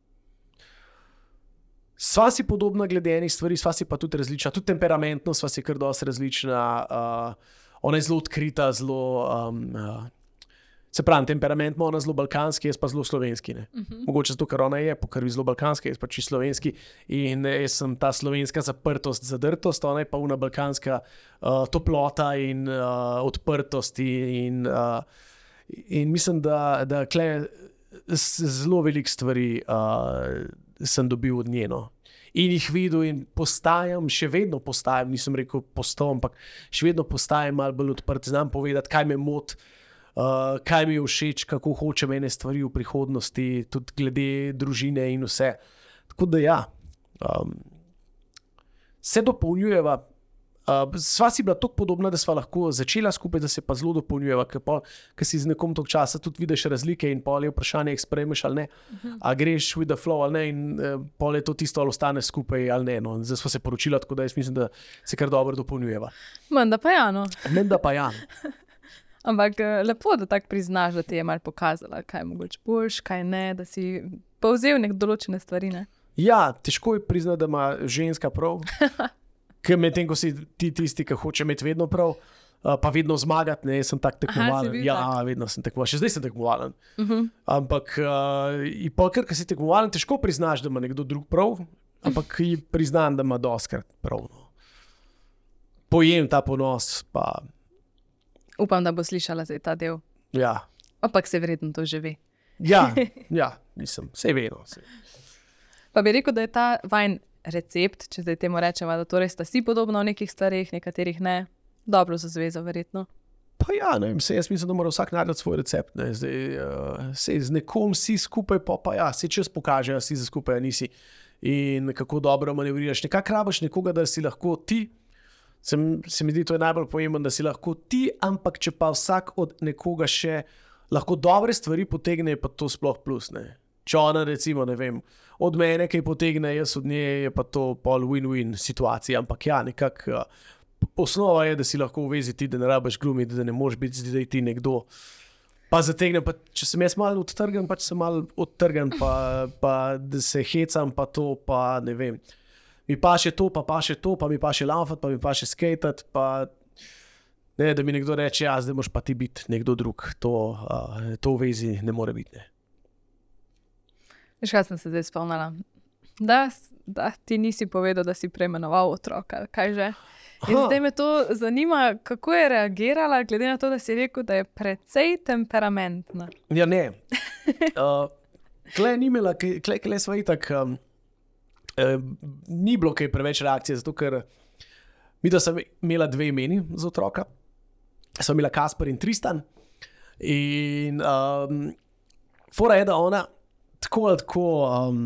sva si podobna glede enih stvari, sva si pa tudi različna, tudi temperamentno sva si kar dosti različna. Uh, ona je zelo odkrita, zelo... Um, uh, Se pravi, temperament ima ona zelo balkanski, jaz pa zelo slovenski. Ne? Uh-huh. Mogoče zato, ker ona je po krvi zelo balkanski, jaz pa čisto slovenski. In jaz sem ta slovenska zaprtost, zadrtost, ona je pa una balkanska uh, toplota in uh, odprtost. In, uh, in mislim, da, da kle zelo veliko stvari uh, sem dobil od njeno. In jih videl in postajam, še vedno postajam, nisem rekel postal, ampak še vedno postajam malo bolj odprt, znam povedati, kaj me moti. Uh, kaj mi je všeč, kako hočem ene stvari v prihodnosti, tudi glede družine in vse. Tako da ja, um, se dopolnjujeva. Uh, sva si bila tako podobna, da sva lahko začela skupaj, da se pa zelo dopolnjujeva, ker si z nekom toliko časa tudi vidiš razlike in pol je vprašanje, jih sprejmeš ali ne. Uh-huh. A greš with the flow ali ne in uh, pol je to tisto, ali ostaneš skupaj ali ne. No. Zdaj sva se poročila, tako da jaz mislim, da se kar dobro dopolnjujeva. Menda pa ja, no. Menda pa ja. Ampak lepo, da tako priznaš, da ti je malo pokazala, kaj je mogoče boljš, kaj ne, da si povzel nek določene stvari. Ne? Ja, težko je priznati, da ima ženska prav. Ker medtem, ko si ti tisti, ki hoče imeti vedno prav, pa vedno zmagati, ne, jaz sem tak tekmovalen. Ja, tak. vedno sem tekmovalen, še zdaj sem tekmovalen. Uh-huh. Ampak uh, pa ker si tekmovalen, težko priznaš, da ima nekdo drug prav, ampak ji priznam, da ima dostkrat prav. No. Pojem ta ponos, pa... Upam, da bo slišala zdaj ta del. Ja. Ampak se verjetno to že ve. Ja, ja, nisem. Sej vedno. Pa bi rekel, da je ta vajn recept, če zdaj temu rečemo, da torej sta si podobna v nekih stvarih, nekaterih ne, dobro za zvezo verjetno. Pa ja, ne vem, se jaz mislim, da mora vsak najti svoj recept. Ne. Zdaj, uh, sej z nekom si skupaj, pa pa ja, se čas pokaže, a si za skupaj, a nisi. In kako dobro manevriraš. Nekako rabiš nekoga, da si lahko ti. Sem, se mi zdi, to je najbolj pomembno, da si lahko ti, ampak če pa vsak od nekoga še lahko dobre stvari potegne, pa to sploh plus. Ne. Če ona recimo, ne vem, od mene kaj potegne, jaz od nje, je pa to pol win-win situacija, ampak ja, nekako osnova je, da si lahko v vezi ti, da ne rabiš glumiti, da ne moreš biti zdaj ti nekdo. Pa zategne, pa če sem jaz malo odtrgan, pa če sem malo odtrgan, pa, pa da se hecam, pa to, pa ne vem. Mi pa še to, pa pa še to, pa mi pa še laufat, pa mi pa še skatat, pa ne, da mi nekdo reče, ja, zdaj moraš pa ti biti nekdo drug. To, uh, to v vezi ne more biti. Ne. Veš, kaj sem se zdaj spomnila? Da, da ti nisi povedal, da si preimenoval otroka, kaj že? In Aha. zdaj me to zanima, kako je reagirala, glede na to, da si rekel, da je precej temperamentna. Ja, ne. Uh, kle ni imela, kle, kle sva itak... Um, Uh, ni bilo kaj preveč reakcije, zato ker mi da sem imela dve imeni za otroka. Sem imela Kaspar in Tristan. In um, fora je, da ona tako ali tako, um,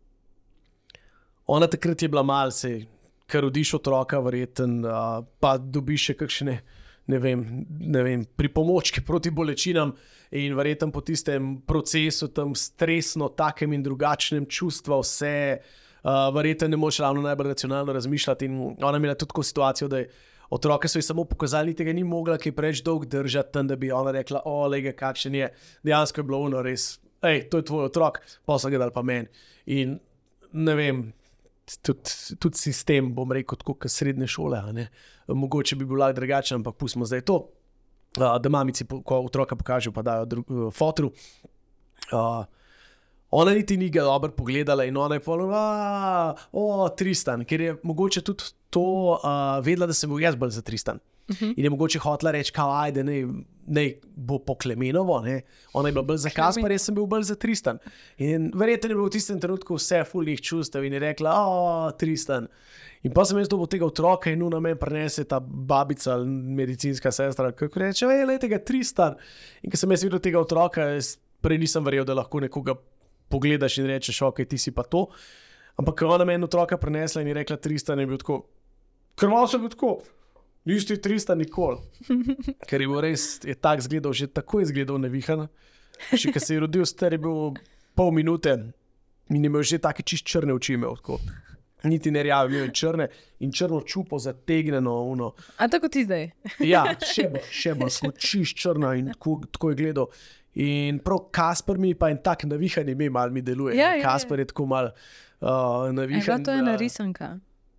ona takrat je bila malce, ker rodiš otroka verjeten, uh, pa dobiš še kakšne, ne vem, ne vem, pripomočke proti bolečinam in verjetno po tistem procesu, tam stresno, takem in drugačnem čustva vse, Uh, verjetno ne moš ravno najbolj racionalno razmišljati in ona imela tudi tako situacijo, da je otroke so ji samo pokazali, tega ni mogla kaj preč dolg držati, tam, da bi ona rekla, o, lega, kakšen je, dejansko je bilo ono res, ej, to je tvoj otrok, pa so ga dali pa meni. In ne vem, tudi, tudi sistem, bom rekel, tako kot srednje šole, a ne, mogoče bi bil lahko drugačen, ampak pustimo zdaj to, uh, da mamici, ko otroka pokažejo, pa dajo drug, uh, fotru. Uh, Ona niti ni ga dobro pogledala in ona je povedala, o, Tristan, ker je mogoče tudi to uh, vedela, da sem bil jaz bolj za Tristan. Uh-huh. In je mogoče hotela reči, kao, ajde, ne, ne bo po Klemenovo, ne. Ona je bila bolj za Kaspar, jaz sem bil bolj za Tristan. In verjetno je bilo v tistem trenutku vse fulnih čustev in je rekla, o, Tristan. In pa sem jaz dobil tega otroka in na meni prenese ta babica, medicinska sestra, kako reče, ej, lej tega Tristan. In ko sem jaz videl tega otroka, prej nisem verjel, da lahko nekoga pogledaš in rečeš, ok, ti si pa to. Ampak ko ona meni otroka prenesla in je rekla Tristan, je bil tako, krval sem bil tako, nisi Tristan nikoli. Ker je bil res, je tak zgledal, že tako je zgledal nevihan. Še ko se je rodil, star je bil pol minute in je imel že take čist črne oči imel, tako. Niti ne rjave, imel je črne in črno čupo zategnjeno. Uno. A tako ti zdaj? Ja, še bo, še bo, smo čist črna in tako, tako je gledal. In prav Kaspar mi pa en tak navihan ime mal mi deluje. Ja, ja, Kaspar je tako mal uh, navihan. Ej, to je ena risanka.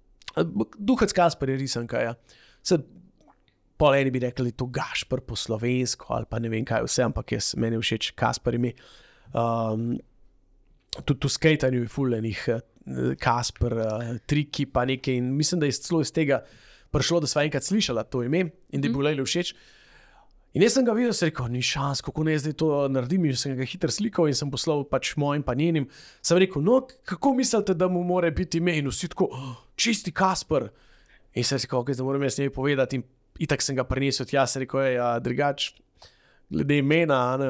Duhec Kaspar je risanka, ja. Sed, pol eni bi rekli to Gašper po slovensko ali pa ne vem kaj vse, ampak jaz, meni všeč Kaspar ime. Um, tudi v skejtanju je ful enih Kaspar, uh, triki pa nekaj in mislim, da je celo iz tega prišlo, da sva enkrat slišala to ime in da je bilo mm. všeč. In jaz sem ga videl, sem rekel, ni šans, kako ne zdaj to naredim, in sem ga hitro slikal in sem poslal pač mojim pa njenim. Sem rekel, no, kako mislite, da mu more biti ime? In vsi tako, oh, čisti Kaspar. In sem rekel, ok, zdaj moram jaz njej povedati in itak sem ga prinesel od jaz, sem rekel, ej, a, drugač, glede imena, ne,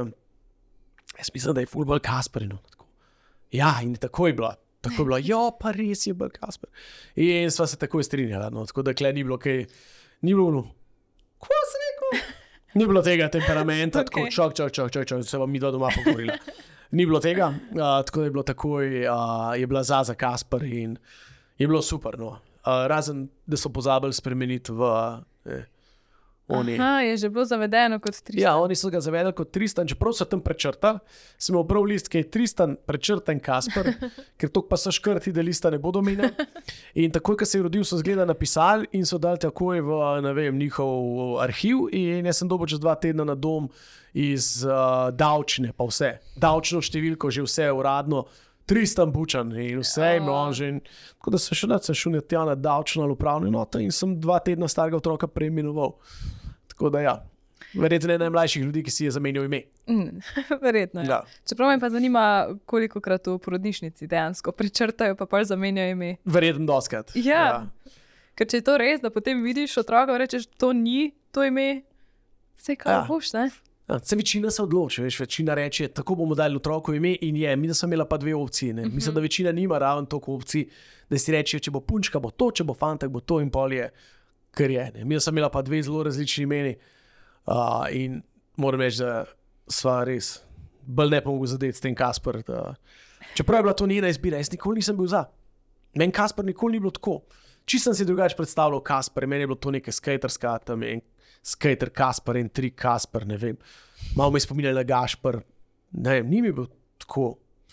jaz mislim, da je ful bolj Kaspar. No, ja, in tako je bila. Tako je bila, jo, pa res je bolj Kaspar. In sva se takoj strinjala, no, tako da kle ni bilo kaj, ni bilo, no, kva sem rekel? Ni bilo tega temperamenta, okay. Tako čak, čak, čak, čak, čak, se vam mi dva doma pogovorila. Ni bilo tega, uh, tako da je bilo takoj, uh, je bila za za Kaspar in je bilo super, no. Uh, razen, da so pozabili spremeniti v eh, oni. Aha, je že bilo zavedeno kot Tristan. Ja, oni so ga zavedali kot Tristan, čeprav so tam prečrtali. Sem imel prav list, ki je Tristan, prečrtan Kaspar, ker tok pa so škrti, da lista ne bodo menjali. In takoj, ko se je rodil, so zgleda napisali in so dali takoj v, ne vem, njihov arhiv in jaz sem dobil čez dva tedna na dom iz uh, davčne, pa vse. Davčno številko, že vse uradno, Tristan Bučan in vse je imel že. Tako da sem še nad, sem šel tja na davčno ali upravno enoto in sem dva tedna starega otroka preimenoval. Tako da ja, verjetno ne najmlajših ljudi, ki si je zamenjal ime. Mm, verjetno, ja. Ja. Čeprav me pa zanima, kolikokrat v porodnišnici dejansko prečrtajo pa pa zamenjajo ime. Verjetno doskrat. Ja. Ja, ker če je to res, da potem vidiš otroka in rečeš, to ni to ime, vse kaj ja. Boš, ne? Ja, se večina se odloči, veš, večina reče, tako bomo dali otroku ime in je, mi da sem imela pa dve opcije, ne. Mislim, da večina nima ravno toliko opcij, da si reče, če bo punčka, bo to, če bo fantak, bo to in pol je, kar je, ne. Mi da sem imela pa dve zelo različni imeni uh, in moram reči, da sva res bolj ne pomogu zadeti s tem Kaspar. Da... Čeprav je bila to njena izbira, jaz nikoli nisem bil za. Meni Kaspar nikoli ni bilo tako. Čisto sem si drugače predstavljal Kaspar, meni je bilo to nekaj skaterska, tam je skater Kaspar in tri Kaspar, ne vem. Malo me je spominjala Gašpar, ne vem, ni mi bil tako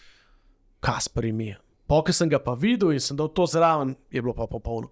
Kaspar ime. Po, ko sem ga pa videl in sem dal to zraven, je bilo pa popolno.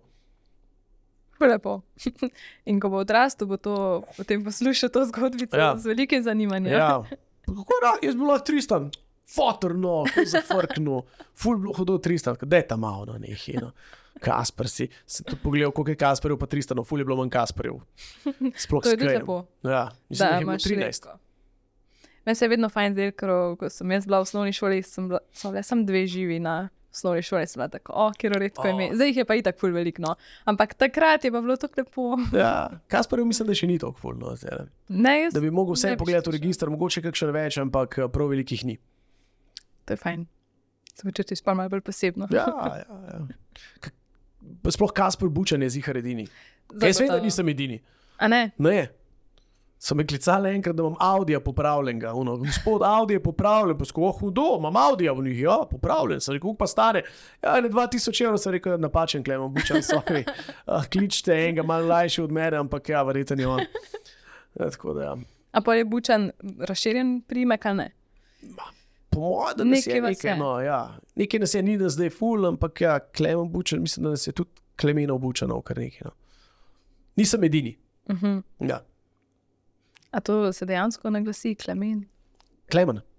Lepo. In ko bo odrastel, bo to potem poslušal to zgodbico ja. Z velikim zanimanjem. Ja. Kako da, jaz bila Tristan, fotor, no, zafrkno, ful bilo hodil Tristan, daj ta malo, no, nekaj, no. Kaspar si, sem tudi pogledal, koliko je Kasparjev pa Tristanov, ful je bilo manj Kasparjev. Sploh to je tudi lepo. Ja, mislim, da je bilo trinajst. Meni se je vedno fajn zdel, ker ko sem jaz bila v osnovni šoli, sem bila, so bile sem dve živi na osnovni šoli, sem bila tako, o, kjer redko ime. Oh. Zdaj jih je pa itak ful veliko, no. Ampak takrat je pa bilo tako lepo. Ja, Kasparjev mislim, da še ni tako ful, no. Zdaj, ne, jaz, da bi mogel vse pogledati v register, mogoče kakšen več, ampak prav velikih ni. To je fajn. Se počutiš pa malo bolj posebno. Ja, ja, ja. Sploh Kaspar Bučan je zihar edini. Jaz vem, da nisem edini. A ne? Ne. So me klicali enkrat, da imam Audija popravljenega. Uno, gospod, Audi je popravljen. Pa sko, oh, hudo, imam Audija v njih. Ja, popravljen. Sem rekel, pa stane. Ja, ne, dva tisoč evrov sem rekel, napačen klem, Bučan, sorry. Uh, kličite enega, malo lajši od mene, ampak ja, verjetno je on. Ja, tako da, ja. A pa je Bučan razširjen priimek, ali ne? Ma. Po mojem, da nas je nekaj, no, ja. Nekaj nas je ni da zdaj ful, ampak ja, Klemen Bučan, mislim, da nas je tudi Klemenov Bučanov kar nekaj, no. Nisem edini. Uh-huh. Ja. A to se dejansko naglasi Klemen? Klemen.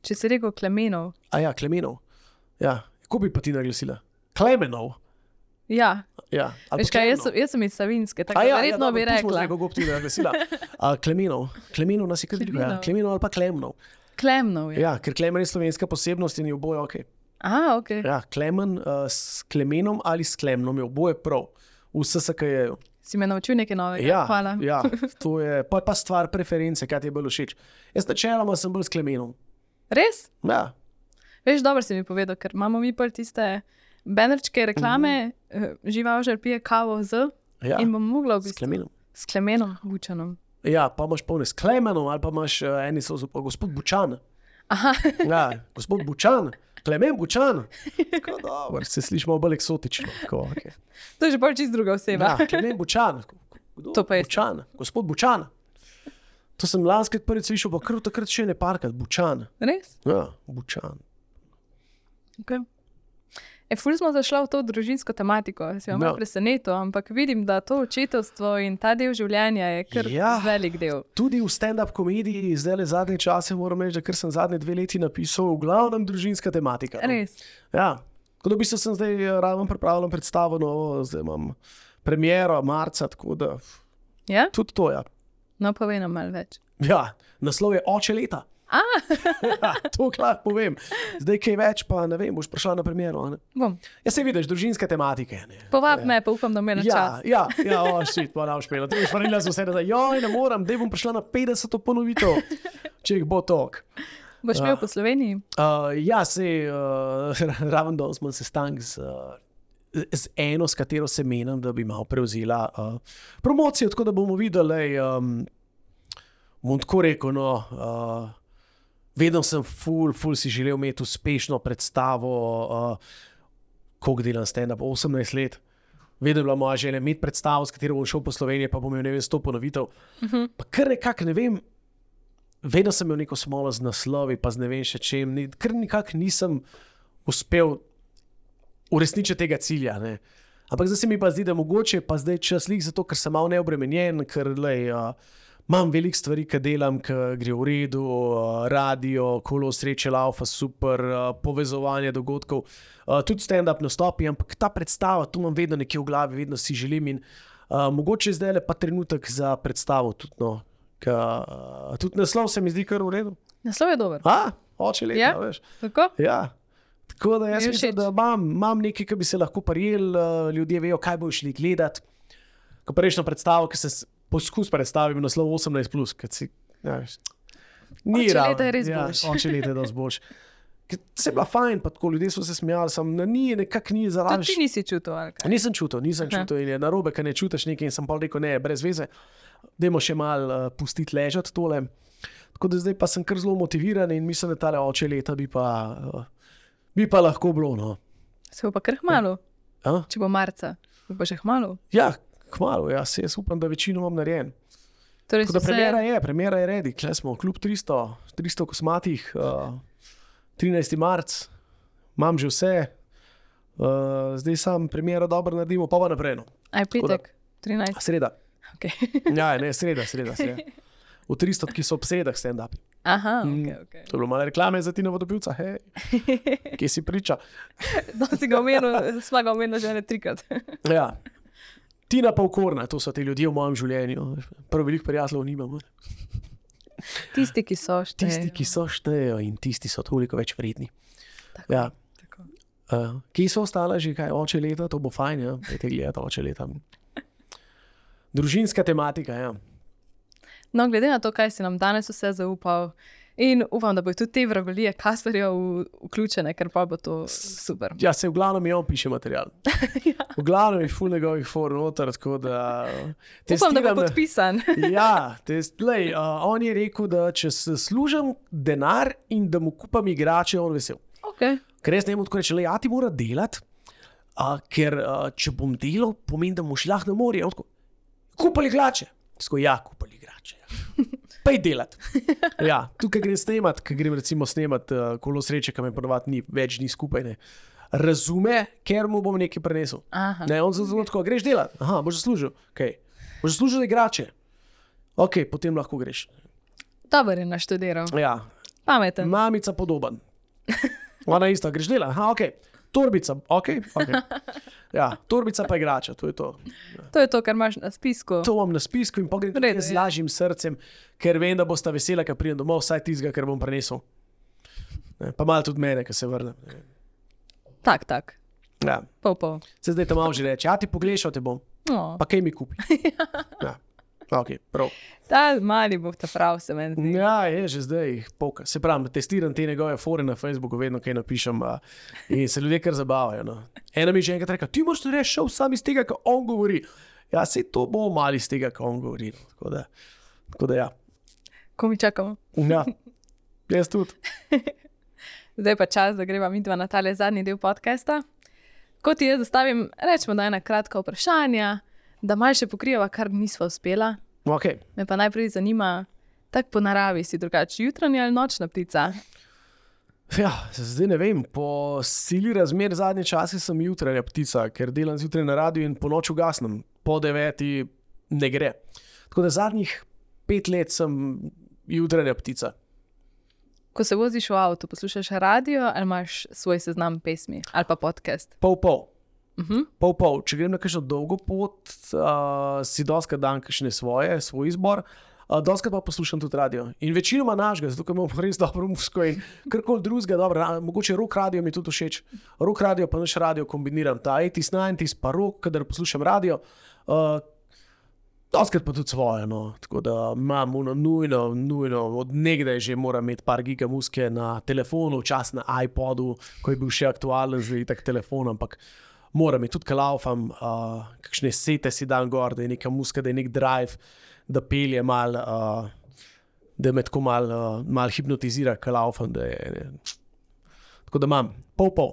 Če si rekel Klemenov. A ja, Klemenov. Ja, kako bi pa ti naglasila? Klemenov. Ja. Ja, Veš kaj, jaz, jaz sem iz Savinske, tako ja, verjetno ja, bi rekla. Kako bi ti naglasila? Uh, Klemenov. Klemenov nas je kar veliko. Ja. Klemenov ali pa Klemnov. Klemnov, ja. Ja, ker Klemen je slovenska posebnost in je oboje ok. Aha, ok. Ja, Klemen uh, s Klemenom ali s Klemnom je oboje prav. V S S K J-ju. Si me naučil nekaj novega. Ja, Hvala. ja, to je pa, pa stvar preference, kaj ti je bolj všeč. Jaz načeloma sem bolj s Klemenom. Res? Ja. Veš, dobro si mi povedal, ker imamo mi pol tiste banerčke reklame, mm-hmm. žival žal pije kavo z Ja, in bom mogla v bistvu. s Klemenom. S Klemenom, Bučanom. Ja, pa imaš polne s Klemenom ali pa imaš uh, eni so pa gospod Bučan. Aha. Ja, gospod Bučan, Klemen Bučan. Tako dobro, se sliši malo bolj eksotično. Tako, okay. To je že bolj čist druga oseba. Ja, Klemen Bučan. Kdo? To pa je. Bučan, gospod Bučan. To sem lanskrat prvič slišal, pa kar takrat še ne parkrat. Bučan. Res? Ja, Bučan. Okay. E, ful smo zašla v to družinsko tematiko, si vam No. no. presenetil, ampak vidim, da to učiteljstvo in ta del življenja je kar Ja. velik del. Tudi v stand-up komediji, zdaj le zadnje čase, moram reči, da ker sem zadnje dve leti napisal, v glavnem družinska tematika. No. Res. Ja, tako da v bistvu sem zdaj ravno pripravljal predstavo, no, zdaj imam premiero marca, tako da Ja? tudi to je. Ja. No, povej nam malo več. Ja, naslov je Oče leta. A, Ja, to lahko povem. Zdaj kaj več, pa ne vem, boš prišla na premiero. Ne? bom. Ja, se vidiš, družinske tematike. Ne? Povab Ja. me, pa upam, da me na Ja, čas. ja, ja, o, shit, pa nam špela. To je švarila za vse, da joj, ne moram, da bom prišla na petdeseto ponovitev, če jih bo tok. Boš imel po Sloveniji? Uh, ja, se uh, ravno danes smo sestanek z, uh, z eno, s katero se menim, da bi malo prevzela uh, promocijo, tako da bomo videli. Um, bom tako rekel, no, uh, vedno sem ful, ful si želel imeti uspešno predstavo, uh, koliko delam stand-up, osemnajst let. Vedno je bila moja želja imeti predstavo, s katero bom šel po Sloveniji, pa bom imel ne vem, sto ponovitev. Uh-huh. Pa kar nekako, ne vem, vedno sem imel neko smolo z naslovi, pa z ne vem še čem, ni, ker nekako nisem uspel uresničiti tega cilja. Ne. Ampak zdaj se mi pa zdi, da mogoče pa zdaj čas lih zato, ker sem malo neobremenjen, ker lej, uh, imam veliko stvari, ki delam, ki gre v redu, uh, radio, kolo sreče, laufa, super, uh, povezovanje dogodkov, uh, tudi stand-up nastopi, ampak ta predstava, to imam vedno nekje v glavi, vedno si želim in uh, mogoče zdaj le pa trenutek za predstavo tudi, no. Ka, uh, tudi naslov se mi zdi kar v redu. Naslov je dober. A, oče leta, Ja? veš. Tako? Ja. Tako da jaz Mi je mislim, všeč. da imam, imam nekaj, kar bi se lahko prijel, uh, ljudje vejo, kaj bojo šli gledati. Ko prejšnjo predstavo, ki se s- poskus predstavim naslov osemnajst plus, ker si, ja, veš, ni Oče ravno. leta je res ja, boljši. Oče leta je dosti boljši. Ker se je bila fajn, pa tako ljudje so se smejali, sem na ni, nekako ni To zaraven. ti nisi čutil, ali kaj? Nisem čutil, nisem Aha. čutil in je narobe, ker ne čutiš nekaj in sem pa rekel, ne, brez veze, dajmo še malo uh, pustiti ležati tole. Tako da zdaj pa sem kar zelo motiviran in mislim, da tale oče leta bi pa, uh, bi pa lahko bilo. No. Se bo pa kar hmalo, A? če bo marca. Bo pa že hmalo. Ja, kmalu, ja, se jaz upam, da večino imam narejen. Torej, Tako da so se- premjera je, premjera je redi, kle smo, kljub tristo, tristo kosmatih, uh, trinajsti marec, imam že vse, uh, zdaj sam premjera dobro naredimo, pa pa naprej. No. Aj Tako da- petek, trinajst. Sreda. Okay. Ja, ne, sreda, sreda. sreda. V tristo, ki so ob sredah stand-up. Aha, Mm. ok, ok. To je bilo malo reklame za Tina Vodopivca, hej, kje si priča. Da si ga omenil, sva ga omenila že ne trikrat. Ja. Tina pa Okorna, to so ti ljudje v mojem življenju. Prav veliko prijateljev nimam. Tisti, ki so štejejo. Tisti, ki so štejejo in tisti so toliko več vredni. Tako, Ja. tako. Uh, kje so ostale že kaj, oče leta, to bo fajn, ja, pejte gledati oče leta. Družinska tematika, ja. No, glede na to, kaj si nam danes vse zaupal, in upam, da bo tudi te vragolije Kasperja v- vključene, ker pa bo to super. Ja, se v glavnem je on piše material. Ja. V glavnem je ful njegovih for noter, tako da... Upam, da bo testiram, podpisan. Ja, test, lej, uh, on je rekel, da če se služim denar in da mu kupam igrače, je on vesel. Okay. Ker jaz ne morem tako reči, le, ja, ti mora delati, uh, ker uh, če bom delal, pomeni, da mu šlah na morje. On tako, kupali igrače. Tako, ja, kupali igrače. Ja. Pej delati. Ja, tukaj grem snemat, ker grem recimo snemat uh, kolo sreče, ki me ponovadi ni, več ni skupaj. Ne. Razume, ker mu bom nekaj prenesel. Aha. Ne, on zelo tako, greš delati. Aha, boš zaslužil. Okay. Boš zaslužil igrače. Ok, potem lahko greš. Dober je naštudiral. Ja. Pameten. Mamica podoben. Ona isto, greš dela, aha, ok. Torbica, ok, ok. Ja, torbica pa igrača, to je to. To je to, kar imaš na spisku. To imam na spisku in pogledaj Vredo, z ja. lažjim srcem, ker vem, da bosta vesela, ker pridem domov, vsaj tizga, ker bom prenesel. Ne, pa malo tudi mene, ker se vrnem. Tak, tak. Ja. Pol, pol. Se zdaj tam malo že reče, ja ti pogrešal te bom, Oh. pa kaj mi kupi. Ja, ok, prav. Ta mali bo ta prav, se meni zdi. Ja, je že zdaj polka. Se pravim, testiram te njegove fore na Facebooku, vedno kaj napišem a, in se ljudje kar zabavajo. No. Ena mi je že enkrat rekla, ti moraš reči šel sam iz tega, kar on govori. Ja, se to bo malo iz tega, kar on govori. No. Tako da, tako da ja. Ko mi čakamo. Ja, jaz tudi. Zdaj pa čas, da greva midva na tale zadnji del podcasta. Ko ti jaz zastavim, rečemo, da ena kratka vprašanja, da malo še pokrijeva, kar nisva uspela. Ok. Me pa najprej zanima, tak po naravi si drugače jutranja ali nočna ptica? Ja, zdaj ne vem, po sili razmer zadnje čase sem jutranja ptica, ker delam zjutraj na radiju in po noč ugasnem. Po deveti ne gre. Tako da zadnjih pet let sem jutranja ptica. Ko se voziš v avtu, poslušaš radio ali imaš svoj seznam pesmi ali pa podcast? Pol pol. Uh-huh. Pol pol. Če grem na kakšno dolgo pot, uh, si doskrat dan kakšne svoje, svoj izbor, uh, doskrat pa poslušam tudi radio. In večinoma našega, zato ker imam res dobro musko in karkoli drugega, dobro, ra- mogoče rock radio mi tudi všeč. Rock radio pa naš radio kombiniram, ta osemdeseti, devetdeseti pa rock, kadar poslušam radio. Uh, doskrat pa tudi svoje, no. Tako da imam ono nujno, nujno, od nekdaj že moram imeti par giga muske na telefonu, včasih na iPodu, ko je bil še aktualen, zdaj tak telefon, ampak moram je tudi, kaj laufam, uh, kakšne sete si dan gor, da je neka muska, da je nek drive, da pelje mal, uh, da me tako mal, uh, mal hipnotizira, kaj laufam, da je, ne. Tako da imam, pol pol.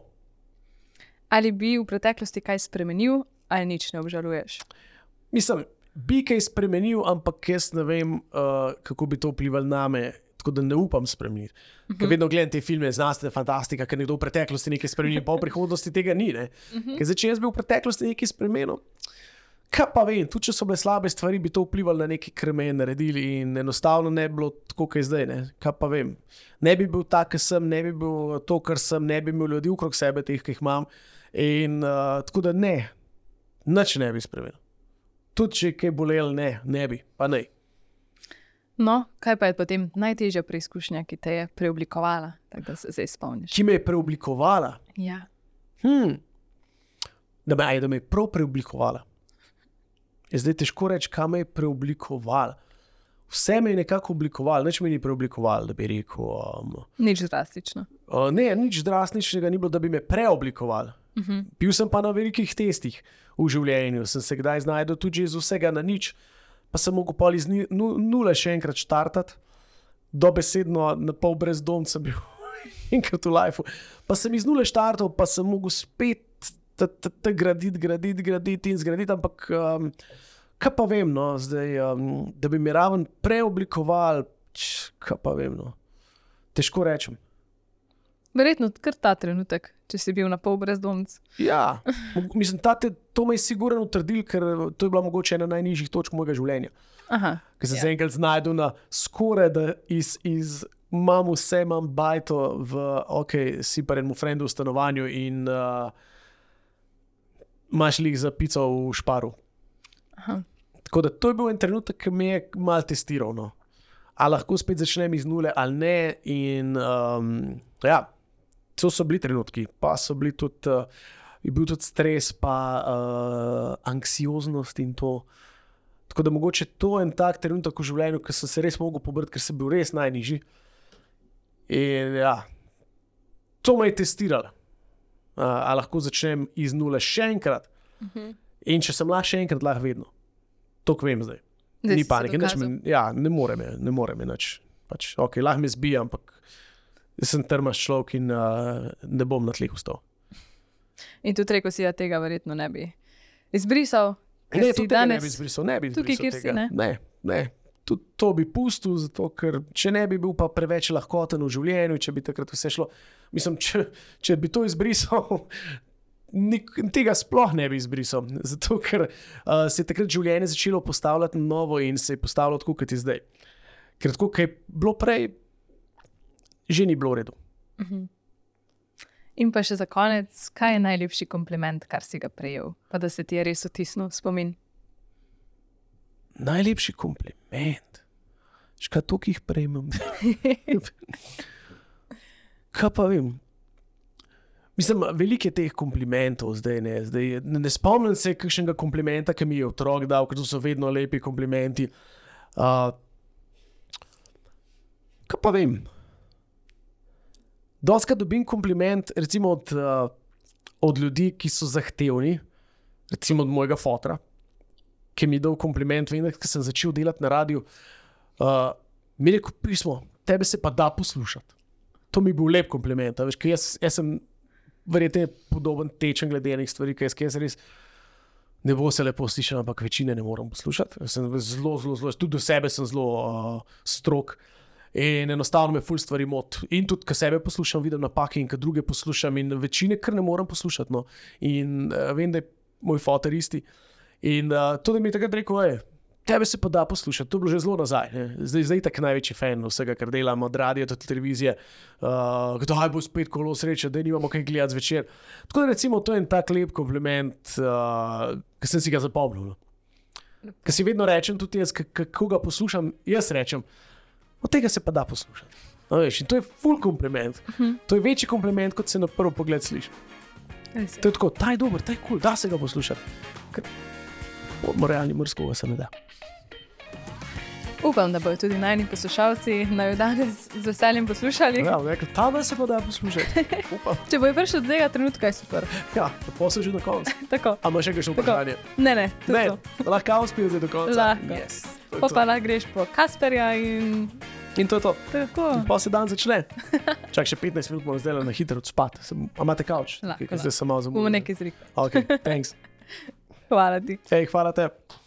Ali bi v preteklosti kaj spremenil ali nič ne obžaluješ? Mislim, bi kaj spremenil, ampak jaz ne vem, uh, kako bi to vplivalo name, tako da ne upam spremeniti. Uh-huh. Ker vedno gledam te filme, znanstvene fantastika, ker nekdo v preteklosti nekaj spremeni, pa v prihodnosti tega ni. Uh-huh. Ker zdaj, če jaz bi v preteklosti nekaj spremenil, kaj pa vem, tudi če so bile slabe stvari, bi to vplivalo na nekaj, kar me je naredili in enostavno ne bi bilo tako, kot je zdaj. Ne? Kaj pa vem. Ne bi bil tak, kar sem, ne bi bil to, kar sem, ne bi imel ljudi okrog sebe, teh, ki jih imam. In uh, tako da ne, nič ne bi spremenil. Tudi če je kaj bolelo, ne, ne bi, pa ne. No, kaj pa je potem najtežja preizkušnja, ki te je preoblikovala, tako da se zdaj spomniš? Ki me je preoblikovala? Ja. Hmm. Da me, aj, da me je prav preoblikovala. Je zdaj težko reči, kaj me je preoblikovala. Vse me je nekako oblikovalo, nič me ni preoblikovalo, da bi rekel. Um, Nič drastično. uh, ne, nič drastičnega ni bilo, da bi me preoblikoval. Uh-huh. Bil sem pa na velikih testih v življenju, sem se kdaj znašel tudi iz vsega na nič, pa sem mogel pol iz ni- nu- nule še enkrat štartati, dobesedno na pol brezdomca bil enkrat v lifeu. Pa sem iz nule štartal, pa sem mogel spet t- t- t- graditi, graditi, graditi in zgraditi, ampak um, kaj pa vem, no, zdaj, um, da bi me raven preoblikoval, č, kaj pa vem, no. Težko rečem. Verjetno kar ta trenutek, če si bil na pol brezdomc. Ja, mo- mislim, ta te, to me je sigurno utrdil, ker to je bila mogoče ena najnižjih točk mojega življenja. Aha. Ker sem Ja. se enkrat znašel na skoraj, da iz, iz imam vse, imam bajto v, ok, si pa enemu frendu v stanovanju in uh, imaš lih za pico v šparu. Aha. Tako da to je bil en trenutek, ki me je malo testiral. No. A lahko spet začnem iz nule ali ne. In um, ja, to so bili trenutki, pa so bili tudi, uh, je bil tudi stres, pa uh, anksioznost in to. Tako da mogoče to je en tak trenutek v življenju, ko sem se res mogel pobrati, ker sem bil res najnižji. In ja, to me je testiralo. Uh, a lahko začnem iz nule še enkrat. Uh-huh. In če sem lahko še enkrat, lahko vedno. To, ko vem zdaj. Zdaj Ni si se panike, nič dokazal. me, ja, ne more me, ne more me nič. Pač, ok, lahko me zbija, ampak jaz sem trmaš človek in uh, ne bom na tleh ustal. In tudi rekel si, da tega verjetno ne bi izbrisal. ker Ne, si tudi tega ne danes bi izbrisal, ne bi tukaj, izbrisal kjer si, tega. ne? Ne, ne. Tudi to bi pustil, zato ker če ne bi bil pa preveč lahkoten v življenju, če bi takrat vse šlo. Mislim, če, če bi to izbrisal, nik, tega sploh ne bi izbrisal. Zato ker uh, se je takrat življenje začelo postavljati na novo in se je postavilo tako, kot je zdaj. Ker tako, kot je bilo prej, že ni bilo v redu. Uh-huh. In pa še za konec, kaj je najlepši kompliment, kar si ga prejel, pa da se ti je res vtisnil spomin? Najlepši kompliment? Škaj to, ki jih prejmem? Kaj pa vem? Mislim, veliko je teh komplimentov zdaj, ne, zdaj, ne, ne spomnim se kakšnega komplimenta, ki mi je otrok dal, ker to so vedno lepi komplimenti. Uh, kaj pa vem? Dostikrat dobim kompliment, recimo od, uh, od ljudi, ki so zahtevni, recimo od mojega fotra, ki mi je dal kompliment, vem, da sem začel delati na radiju, uh, mi je rekel pismo, tebe se pa da poslušati. To mi je bil lep kompliment, veš, ker jaz, jaz sem verjetno podoben tečen glede enih stvari, ker jaz, ker jaz res ne bo se lepo slišal, ampak večine ne moram poslušati. Jaz sem zelo, zelo, zelo, tudi do sebe sem zelo uh, strog. In enostavno me ful stvari mot. In tudi, ko sebe poslušam, vidim napake in ko druge poslušam in večine, kar ne morem poslušati. No. In uh, vem, da je moj foter isti. In uh, to, da mi je takrat rekel, ej, tebe se pa da poslušati, to je bilo že zelo nazaj. Ne. Zdaj, zdaj tak največji fan vsega, kar delam, od radija do televizije. Uh, kdaj bo spet kolo sreče, da nimamo kaj gledati zvečer. Tako da recimo, to je en tak lep kompliment, uh, ki sem si ga zapomnil. No. Ker si vedno rečem, tudi jaz, kako ga poslušam, jaz rečem, od tega se pa da poslušati. No, veš, in to je ful kompliment. Uh-huh. To je večji kompliment, kot se na prvi pogled sliši. To je tako, ta je dober, ta je kul, cool, da se ga poslušati. Ker v realni mrskoga se ne da. Upam, da bodo tudi najni poslušalci naju danes z veseljem poslušali. Ja, rekel, ta da se pa da poslušati. Upam. Če bojo prišli od tega trenutka, je super. Ja, pa se že do konca. Tako. A imaš še kakšno vprašanje? Ne, ne, to ne, je to. Lahko uspijete do konca. Lahko. Yes, Pa pa lahko greš po Kasperja in... In to je to. Tako. In pa se dan začne. Čak, še petnajst minut bomo zdaj na hitro odspat. A imate kavč? Lahko, Zdaj sem malo zamudil. Bomo nekaj zrikali. Ok, thanks. Hvala ti. Hej, hvala te.